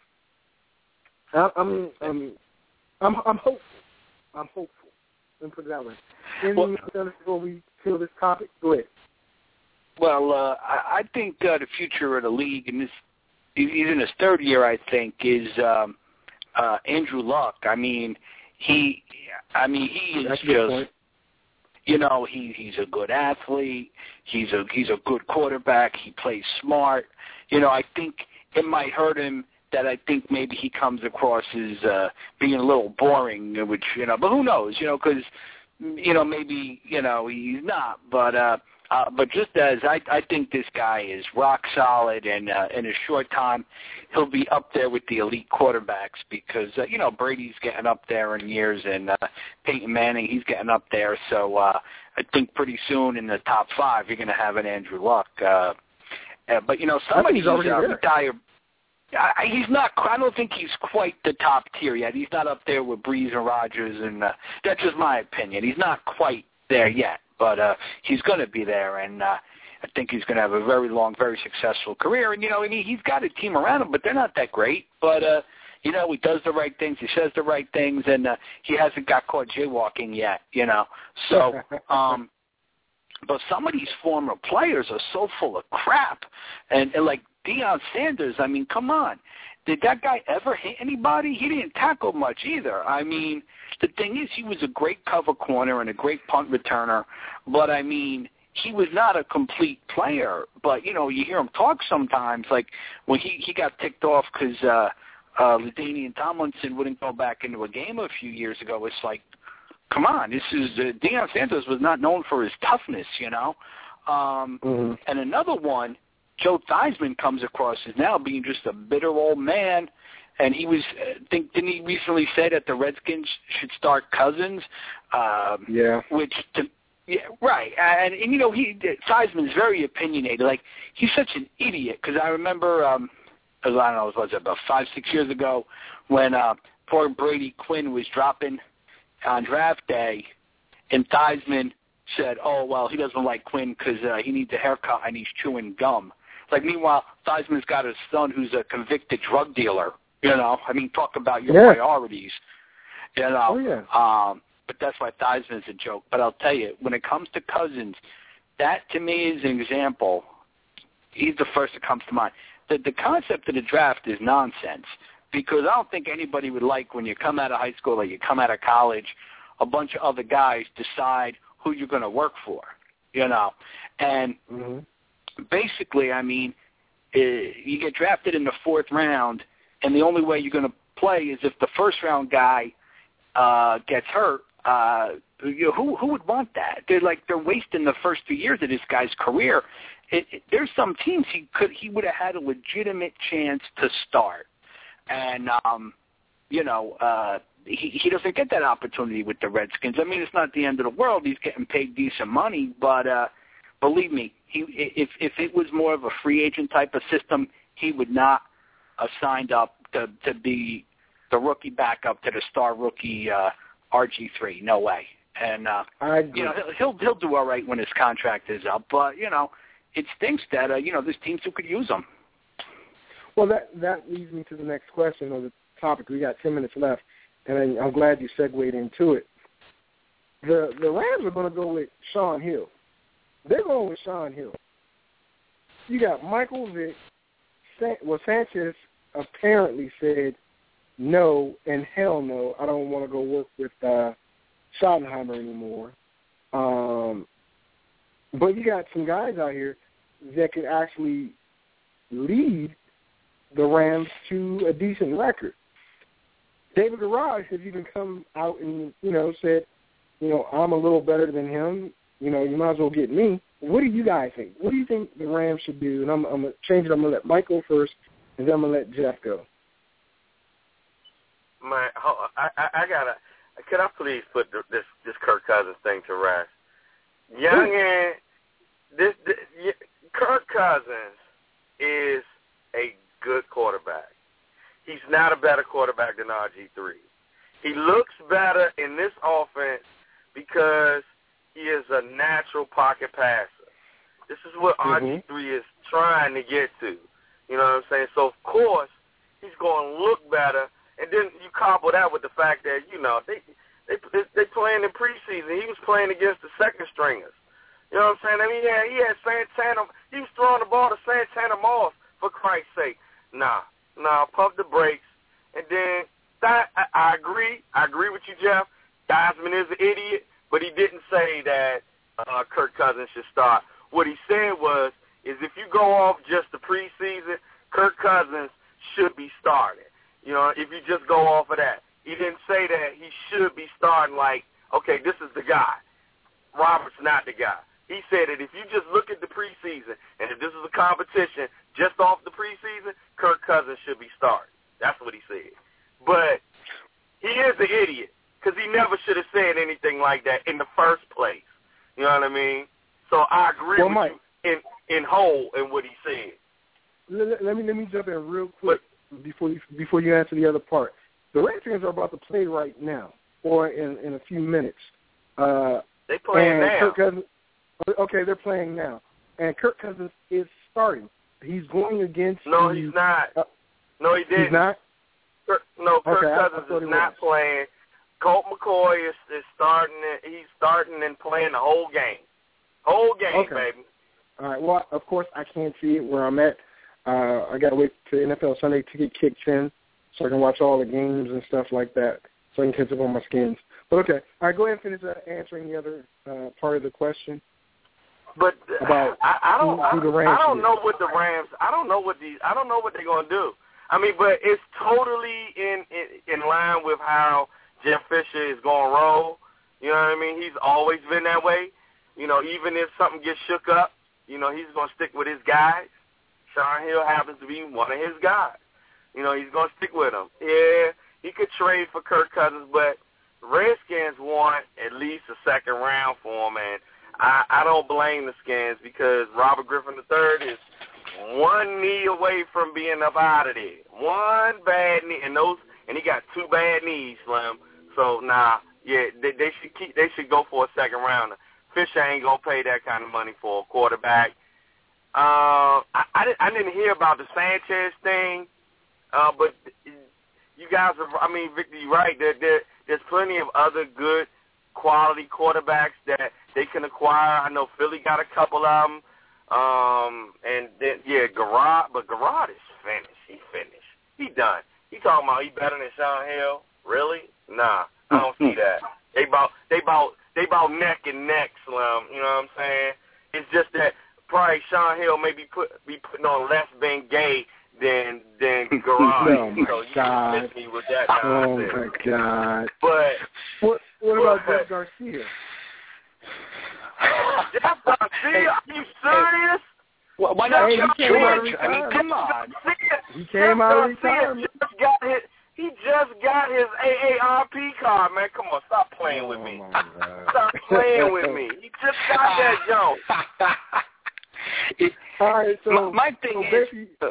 I, I'm, I'm, I'm, I'm hopeful. I'm hopeful. Let me put it that way. Anything well, before we kill this topic? Go ahead. Well, uh, I, I think uh, the future of the league, and this, he's in his third year, I think, is um, uh, Andrew Luck. I mean, he, I mean, he is That's just. You know, he he's a good athlete. He's a he's a good quarterback. He plays smart. You know, I think it might hurt him that I think maybe he comes across as uh, being a little boring, which, you know, but who knows, you know, because, you know, maybe, you know, he's not. But uh, uh, but just as I, I think this guy is rock solid, and uh, in a short time he'll be up there with the elite quarterbacks because, uh, you know, Brady's getting up there in years, and uh, Peyton Manning, he's getting up there. So uh, I think pretty soon in the top five you're going to have an Andrew Luck. Uh, uh, but, you know, somebody's uh, retired. I, he's not. I don't think he's quite the top tier yet. He's not up there with Breeze and Rodgers, and uh, that's just my opinion. He's not quite there yet, but uh, he's going to be there, and uh, I think he's going to have a very long, very successful career. And you know, I mean, he's got a team around him, but they're not that great. But uh, you know, he does the right things. He says the right things, and uh, he hasn't got caught jaywalking yet. You know, so. um But some of these former players are so full of crap, and, and like Deion Sanders, I mean, come on. Did that guy ever hit anybody? He didn't tackle much either. I mean, the thing is, he was a great cover corner and a great punt returner, but, I mean, he was not a complete player. But, you know, you hear him talk sometimes, like when he, he got ticked off because uh, uh, LaDainian Tomlinson wouldn't go back into a game a few years ago. It's like, come on, this is uh, Deion Sanders was not known for his toughness, you know. Um, mm-hmm. And another one, Joe Theismann comes across as now being just a bitter old man, and he was, uh, think, didn't he recently say that the Redskins should start Cousins? Um, yeah. Which, to, yeah, right, and, and you know, he Theismann's very opinionated. Like, he's such an idiot, because I remember, um, I don't know, what was it, about five, six years ago, when uh, poor Brady Quinn was dropping on draft day, and Theismann said, oh, well, he doesn't like Quinn because uh, he needs a haircut and he's chewing gum. Like, meanwhile, Theismann's got a son who's a convicted drug dealer, you know. I mean, talk about your yeah. priorities, you know. Oh, yeah. Um, but that's why Theismann's a joke. But I'll tell you, when it comes to Cousins, that to me is an example. He's the first that comes to mind. The, the concept of the draft is nonsense. Because I don't think anybody would like when you come out of high school or you come out of college, a bunch of other guys decide who you're going to work for, you know. And mm-hmm. basically, I mean, uh, you get drafted in the fourth round, and the only way you're going to play is if the first-round guy uh, gets hurt. Uh, you know, who who would want that? They're like they're wasting the first two years of this guy's career. It, it, there's some teams he could he would have had a legitimate chance to start. And, um, you know, uh, he, he doesn't get that opportunity with the Redskins. I mean, it's not the end of the world. He's getting paid decent money. But uh, believe me, he, if, if it was more of a free agent type of system, he would not have signed up to, to be the rookie backup to the star rookie uh, R G three. No way. And, uh, you know, he'll, he'll do all right when his contract is up. But, you know, it stinks that, uh, you know, there's teams who could use him. Well, that that leads me to the next question or the topic. We got ten minutes left, and I'm glad you segued into it. The the Rams are going to go with Shaun Hill. They're going with Shaun Hill. You got Michael Vick. Well, Sanchez apparently said no and hell no. I don't want to go work with uh, Schottenheimer anymore. Um, but you got some guys out here that could actually lead the Rams to a decent record. David Garage has even come out and, you know, said, you know, I'm a little better than him. You know, you might as well get me. What do you guys think? What do you think the Rams should do? And I'm, I'm going to change it. I'm going to let Mike go first, and then I'm going to let Jeff go. My, I, I, I got to – could I please put this this Kirk Cousins thing to rest? Young and this, this Kirk Cousins is a good quarterback. He's not a better quarterback than R G three. He looks better in this offense because he is a natural pocket passer. This is what mm-hmm. R G three is trying to get to. You know what I'm saying? So, of course, he's going to look better. And then you couple that with the fact that, you know, they they they playing in preseason. He was playing against the second stringers. You know what I'm saying? I mean, yeah, he had Santana. He was throwing the ball to Santana Moss, for Christ's sake. Nah, nah, pump the brakes. And then, that, I, I agree. I agree with you, Jeff. Theismann is an idiot. but he didn't say that uh, Kirk Cousins should start. What he said was, is if you go off just the preseason, Kirk Cousins should be starting. You know, if you just go off of that. He didn't say that he should be starting like, okay, this is the guy. Robert's not the guy. He said that if you just look at the preseason, and if this is a competition just off the preseason, Kirk Cousins should be starting. That's what he said. But he is an idiot because he never should have said anything like that in the first place. You know what I mean? So I agree well, with Mike, you in, in whole in what he said. Let, let me let me jump in real quick but, before you before you answer the other part. The Redskins are about to play right now, or in, in a few minutes. Uh, they playing now. Kirk Cousins, okay, they're playing now, and Kirk Cousins is starting. He's going against. No, the, he's not. Uh, no, he didn't. He's not. Kirk, no, Kirk okay, Cousins I, I is not was. playing. Colt McCoy is, is starting. He's starting and playing the whole game. Whole game, okay. baby. All right. Well, of course, I can't see it where I'm at. Uh, I got to wait till N F L Sunday ticket kicks in so I can watch all the games and stuff like that so I can catch up on my skins. But, okay. All right, go ahead and finish uh, answering the other uh, part of the question. But about I, I don't who, who the Rams I don't is. know what the Rams I don't know what these I don't know what they're gonna do. I mean, but it's totally in, in in line with how Jeff Fisher is gonna roll. You know what I mean? He's always been that way. You know, even if something gets shook up, you know, he's gonna stick with his guys. Sean Hill happens to be one of his guys. You know, he's gonna stick with him. Yeah, he could trade for Kirk Cousins, but Redskins want at least a second round for him, and I, I don't blame the Skins because Robert Griffin the third is one knee away from being up out of there. One bad knee, and those, and he got two bad knees, Slim. So nah, yeah, they, they should keep, they should go for a second rounder. Fisher ain't gonna pay that kind of money for a quarterback. Uh, I, I, didn't, I didn't hear about the Sanchez thing, uh, but you guys are, I mean, Victor, you're right. There, there, there's plenty of other good quality quarterbacks that they can acquire. I know Philly got a couple of them. Um, and then, yeah, Garrard, but Garrard is finished. He finished. He done. He talking about he better than Sean Hill. Really? Nah, I don't see that. They about, they about, they about neck and neck, Slim. You know what I'm saying? It's just that probably Sean Hill may be put be putting on less Ben Gay than than Garrard. Oh my so God! You miss me with that oh nonsense. my God! But what what but, about Jeff Garcia? Jeff Garcia? Are you serious? Well, why not Hey, Jeff he came out of George? I mean, retirement. come on. He came out of Jeff Garcia retirement. just got his, he just got his A A R P card, man. Come on, stop playing with me. Oh, my God. Stop playing with me. He just got that jump. It, All right, so my, my thing so is, basically, uh,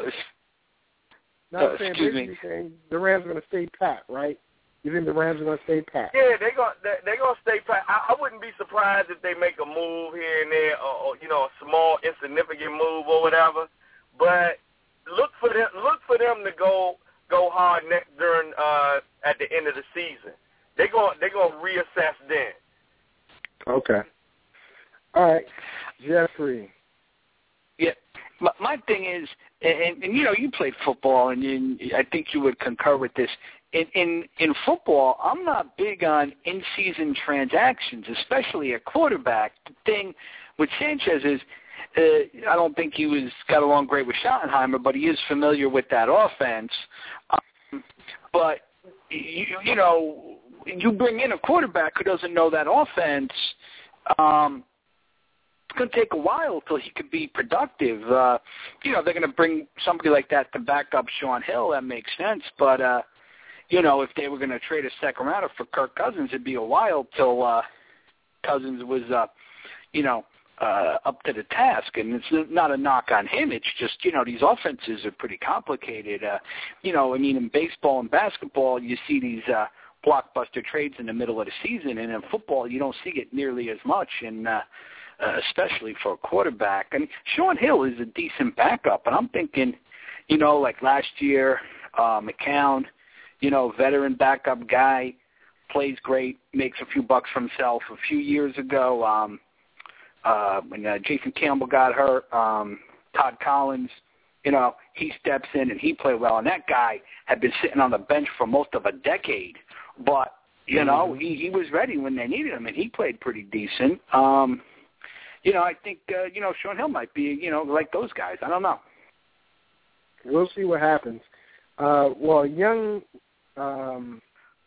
not uh, saying excuse basically saying the Rams are going to stay pat, right? You think the Rams are going to stay pat? Yeah, they're going they, they're gonna stay pat. I, I wouldn't be surprised if they make a move here and there, or, or you know, a small insignificant move or whatever. But look for them. Look for them to go go hard next during uh, at the end of the season. They're going they're going to reassess then. Okay. All right, Jeffrey. yeah, my, my thing is, and, and you know, you played football, and you, I think you would concur with this. In, in in football, I'm not big on in-season transactions, especially a quarterback. The thing with Sanchez is, uh, I don't think he was got along great with Schottenheimer, but he is familiar with that offense. Um, but you, you know, you bring in a quarterback who doesn't know that offense. Um, it's going to take a while till he could be productive. Uh, you know, they're going to bring somebody like that to back up Sean Hill. That makes sense, but. Uh, You know, if they were going to trade a second rounder for Kirk Cousins, it'd be a while till uh, Cousins was, uh, you know, uh, up to the task. And it's not a knock on him. It's just, you know, these offenses are pretty complicated. Uh, you know, I mean, in baseball and basketball, you see these uh, blockbuster trades in the middle of the season. And in football, you don't see it nearly as much, and uh, uh, especially for a quarterback. And Sean Hill is a decent backup. And I'm thinking, you know, like last year, uh, McCown, you know, veteran backup guy, plays great, makes a few bucks for himself. A few years ago, um, uh, when uh, Jason Campbell got hurt, um, Todd Collins, you know, he steps in and he played well. And that guy had been sitting on the bench for most of a decade. But You know, he, he was ready when they needed him, and he played pretty decent. Um, you know, I think, uh, you know, Sean Hill might be, you know, like those guys. I don't know. We'll see what happens. Uh, well, young, um,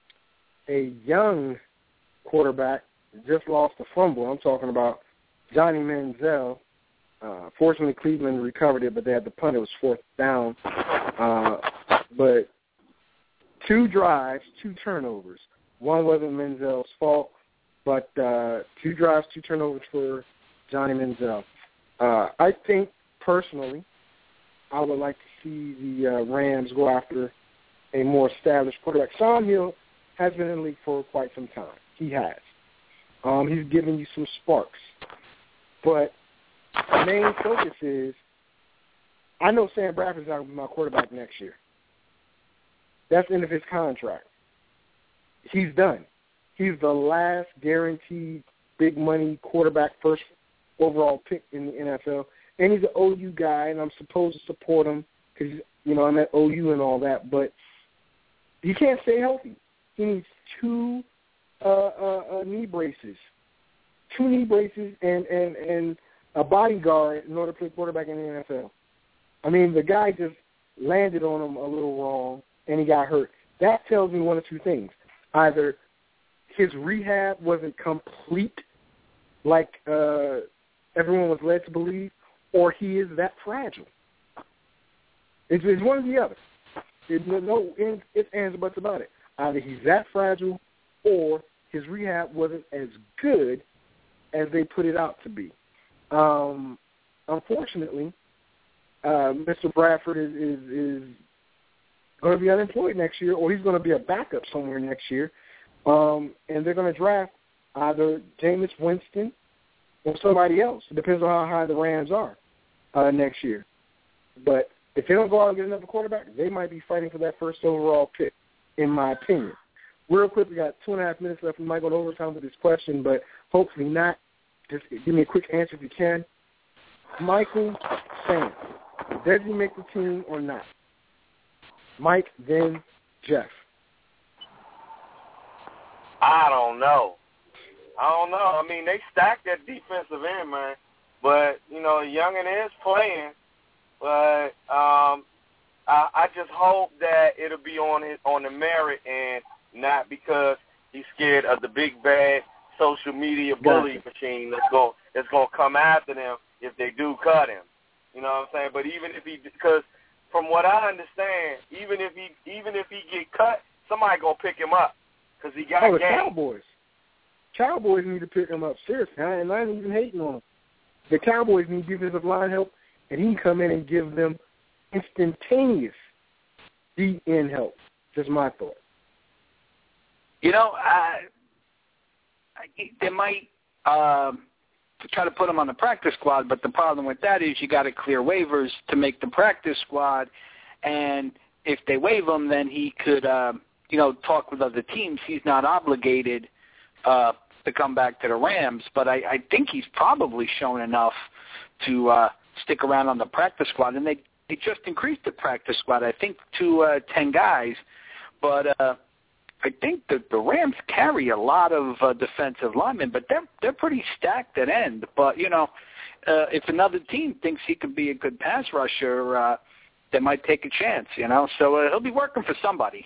a young quarterback just lost a fumble. I'm talking about Johnny Manziel. Uh, fortunately, Cleveland recovered it, but they had to punt. It was fourth down. Uh, but two drives, two turnovers. One wasn't Manziel's fault, but uh, two drives, two turnovers for Johnny Manziel. Uh, I think, personally, I would like to see the uh, Rams go after a more established quarterback. Sean Hill has been in the league for quite some time. He has. Um, he's given you some sparks. But the main focus is, I know Sam Bradford's not going to be my quarterback next year. That's the end of his contract. He's done. He's the last guaranteed big money quarterback, first overall pick in the N F L. And he's an O U guy, and I'm supposed to support him because, you know, I'm at O U and all that. But he can't stay healthy. He needs two uh, uh, uh, knee braces, two knee braces and, and, and a bodyguard in order to play quarterback in the N F L. I mean, the guy just landed on him a little wrong, and he got hurt. That tells me one of two things. Either his rehab wasn't complete, like uh, everyone was led to believe, or he is that fragile. It's, it's one or the other. There's no ifs, ands, or buts about it. Either he's that fragile, or his rehab wasn't as good as they put it out to be. Um, unfortunately, uh, Mister Bradford is, is, is going to be unemployed next year, or he's going to be a backup somewhere next year. Um, and they're going to draft either Jameis Winston or somebody else. It depends on how high the Rams are uh, next year. But if they don't go out and get another quarterback, they might be fighting for that first overall pick, in my opinion. Real quick, we got two and a half minutes left. We might go to overtime with this question, but hopefully not. Just give me a quick answer if you can. Michael Sam, does he make the team or not? Mike, then Jeff. I don't know. I don't know. I mean, they stacked that defensive end, man. But, you know, Youngin is playing. But um, I, I just hope that it'll be on his, on the merit and not because he's scared of the big bad social media bully gotcha. machine that's going that's going to come after them if they do cut him. You know what I'm saying? But even if he, because from what I understand, even if he even if he get cut, somebody gonna pick him up because he got oh, the game. Cowboys. Cowboys need to pick him up seriously, and I ain't even hating on him. The Cowboys need defensive line help, and he can come in and give them instantaneous D N help. Just my thought. You know, I, I, they might um, try to put him on the practice squad, but the problem with that is you got to clear waivers to make the practice squad, and if they waive him, then he could, uh, you know, talk with other teams. He's not obligated uh, to come back to the Rams, but I, I think he's probably shown enough to uh, stick around on the practice squad, and they, they just increased the practice squad, I think, to uh, ten guys, but uh, I think that the Rams carry a lot of uh, defensive linemen, but they're they're pretty stacked at end. But, you know, uh, if another team thinks he could be a good pass rusher, uh, they might take a chance, you know. So uh, he'll be working for somebody.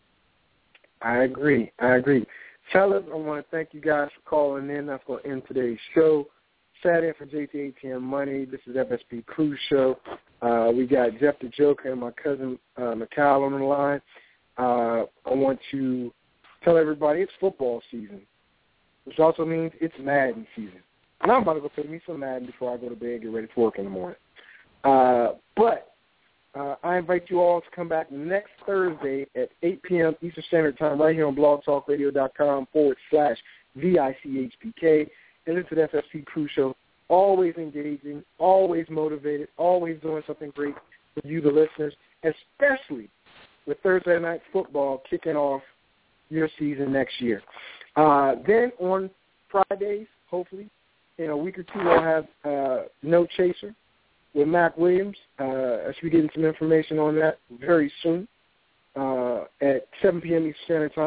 I agree. I agree. Fellas, I want to thank you guys for calling in. That's going to end today's show. Sat in for J T A T M Money. This is F S P Crew Show. Uh, we got Jeff the Joker and my cousin uh, Mikal on the line. Uh, I want to tell everybody it's football season, which also means it's Madden season. And I'm about to go play me some Madden before I go to bed and get ready for work in the morning. Uh, but uh, I invite you all to come back next Thursday at eight p.m. Eastern Standard Time right here on blogtalkradio.com forward slash V I C H P K. And listen to the F F C Crew Show. Always engaging, always motivated, always doing something great for you, the listeners, especially with Thursday Night Football kicking off your season next year. Uh, then on Fridays, hopefully, in a week or two, we'll have uh, No Chaser with Mac Williams. Uh, I should be getting some information on that very soon uh, at seven p.m. Eastern Standard Time.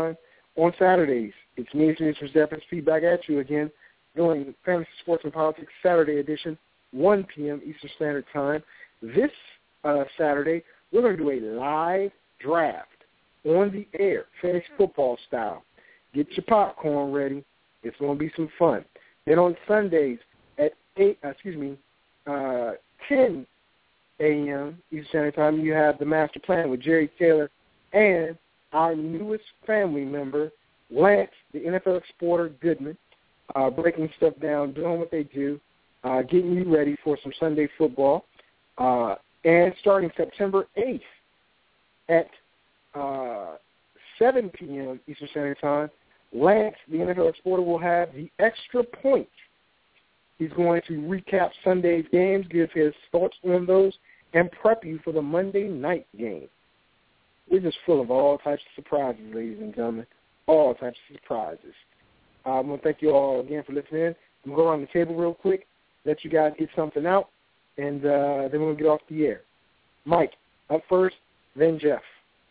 on Saturdays, it's me, it's Mister F S P, back at you again, doing Fantasy Sports and Politics Saturday edition, one p.m. Eastern Standard Time. This uh, Saturday, we're going to do a live draft on the air, fantasy football style. Get your popcorn ready. It's going to be some fun. Then on Sundays at eight, uh, excuse me, uh, ten a.m. Eastern Standard Time, you have the Master Plan with Jerry Taylor and our newest family member, Lance, the N F L Exporter Goodman, uh, breaking stuff down, doing what they do, uh, getting you ready for some Sunday football. Uh, and starting September eighth at uh, seven p.m. Eastern Standard Time, Lance, the N F L Exporter, will have the Extra Point. He's going to recap Sunday's games, give his thoughts on those, and prep you for the Monday night game. We're just full of all types of surprises, ladies and gentlemen, all types of surprises. Uh, I want to thank you all again for listening. I'm going to go around the table real quick, let you guys get something out, and uh, then we'll get off the air. Mike, up first, then Jeff.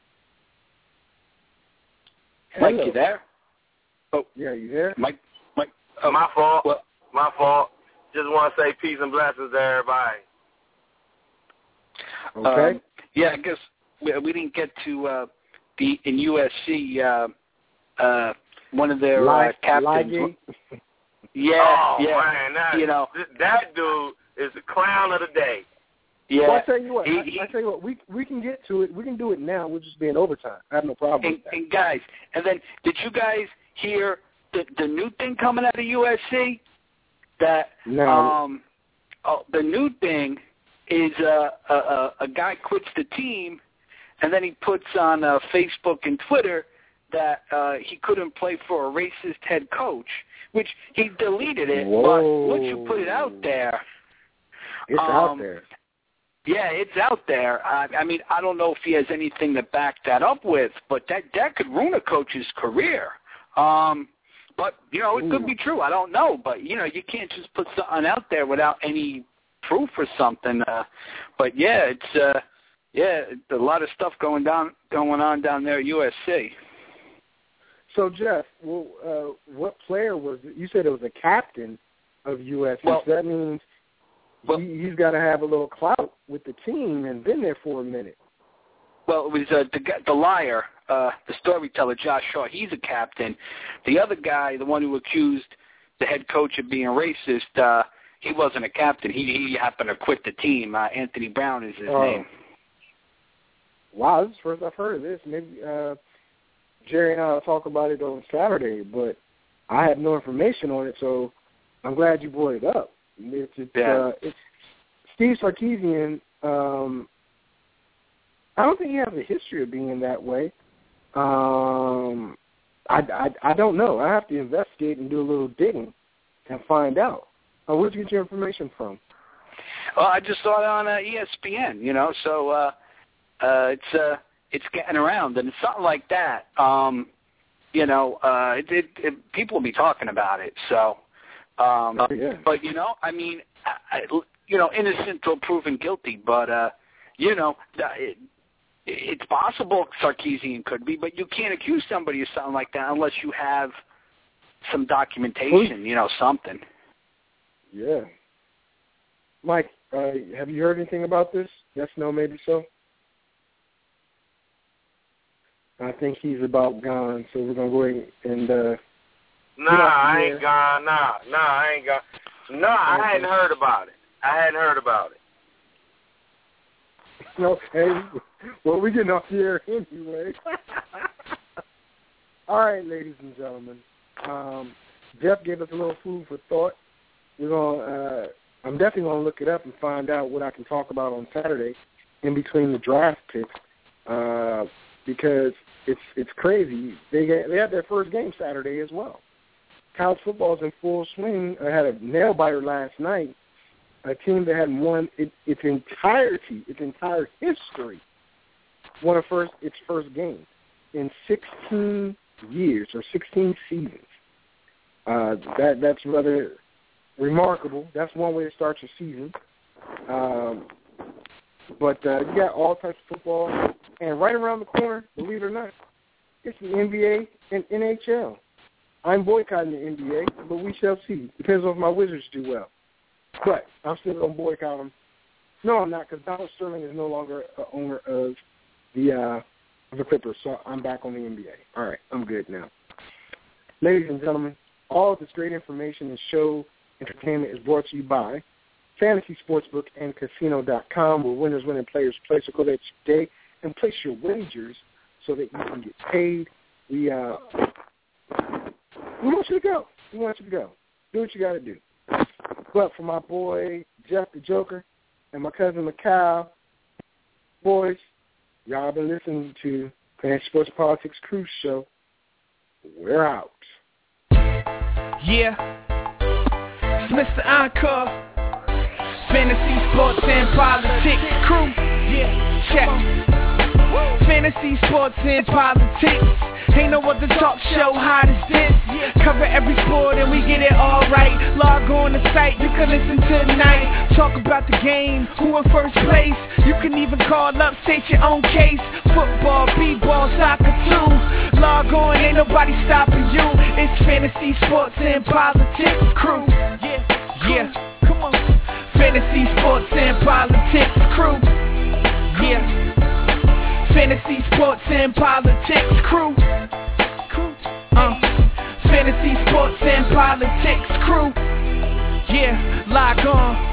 Mike, Hello. you there? Oh, yeah, you there? Mike, Mike. Oh, my fault. Well, my fault. Just want to say peace and blessings to everybody. Okay. Um, yeah, I guess we, we didn't get to uh, the in U S C uh, uh, one of their uh, captains. Yeah, oh, yeah. man, that, you know, that dude is the clown of the day. Yeah. Well, I tell you what, he, I, he, I tell you what, we we can get to it. We can do it now. We'll just be in overtime. I have no problem and, with that. and guys, and then did you guys hear the the new thing coming out of U S C? That no. um, oh, the new thing is uh, a, a a guy quits the team, and then he puts on uh, Facebook and Twitter that uh, he couldn't play for a racist head coach, which he deleted it. Whoa. But once you put it out there, it's um, out there. Yeah, it's out there. I, I mean, I don't know if he has anything to back that up with, but that that could ruin a coach's career. Um, but you know, it Ooh. could be true. I don't know, but you know, you can't just put something out there without any proof or something. Uh, but yeah, it's uh, yeah, a lot of stuff going down going on down there at U S C. So Jeff, well, uh, what player was it? You said it was a captain of U S C. Well, so that means well, he, he's got to have a little clout with the team and been there for a minute. Well, it was uh, the the liar, uh, the storyteller, Josh Shaw. He's a captain. The other guy, the one who accused the head coach of being racist, uh, he wasn't a captain. He he happened to quit the team. Uh, Anthony Brown is his Oh. name. Wow, this is the first I've heard of this. Maybe uh, Jerry and I will talk about it on Saturday, but I have no information on it, so I'm glad you brought it up. It's, it's, Yeah. uh, it's Steve Sarkisian. Um, I don't think he has a history of being that way. Um, I, I, I don't know. I have to investigate and do a little digging and find out. Uh, where'd you get your information from? Well, I just saw it on uh, E S P N. You know, so uh, uh, it's uh, it's getting around, and it's something like that. Um, you know, uh, it, it, it, people will be talking about it. So, um, Oh, yeah. but you know, I mean, I, I, you know, innocent till proven guilty. But uh, you know, it, it's possible Sarkisian could be, but you can't accuse somebody of something like that unless you have some documentation. You know, something. Yeah. Mike, uh, have you heard anything about this? Yes, no, maybe so? I think he's about gone, so we're going to go ahead and... Uh, Nah, yeah, I yeah. ain't gone. Nah, nah, I ain't gone. Nah, I Okay. hadn't heard about it. I hadn't heard about it. no, hey, well, we're getting off the air anyway. All right, ladies and gentlemen. Um, Jeff gave us a little food for thought. We're going. Uh, I'm definitely going to look it up and find out what I can talk about on Saturday in between the draft picks, uh, because it's it's crazy. They get, they had their first game Saturday as well. College football's in full swing. I had a nail biter last night. A team that hadn't won it, its entirety, its entire history, won a first its first game in sixteen years or sixteen seasons. Uh, that that's rather remarkable. That's one way to start your season. Um, but uh, you got all types of football, and right around the corner, believe it or not, It's the N B A and N H L. I'm boycotting the N B A, but we shall see. Depends on if my Wizards do well. But I'm still going to boycott them. No, I'm not, because Donald Sterling is no longer an owner of the uh, of the Clippers, so I'm back on the N B A. All right, I'm good now. Ladies and gentlemen, all of this great information and show entertainment is brought to you by Fantasy Sportsbook and Casino dot com, where winners win and players play. So go there today and place your wagers so that you can get paid. We uh, we want you to go. We want you to go. Do what you got to do. But for my boy Jeff the Joker and my cousin Macau, boys, y'all been listening to Fantasy Sports Politics Cruise Show. We're out. Yeah, it's Mister Encore, Fantasy Sports and Politics Crew. Yeah, check. Fantasy Sports and Politics. Ain't no other talk show hot as this. Cover every sport and we get it all right. Log on the site, you can listen tonight. Talk about the game, who in first place. You can even call up, state your own case. Football, b-ball, soccer too. Log on, ain't nobody stopping you. It's Fantasy Sports and Politics Crew. Yeah, yeah, come on. Fantasy Sports and Politics Crew. Yeah. Fantasy Sports and Politics Crew. Uh, Fantasy Sports and Politics Crew. Yeah, log on.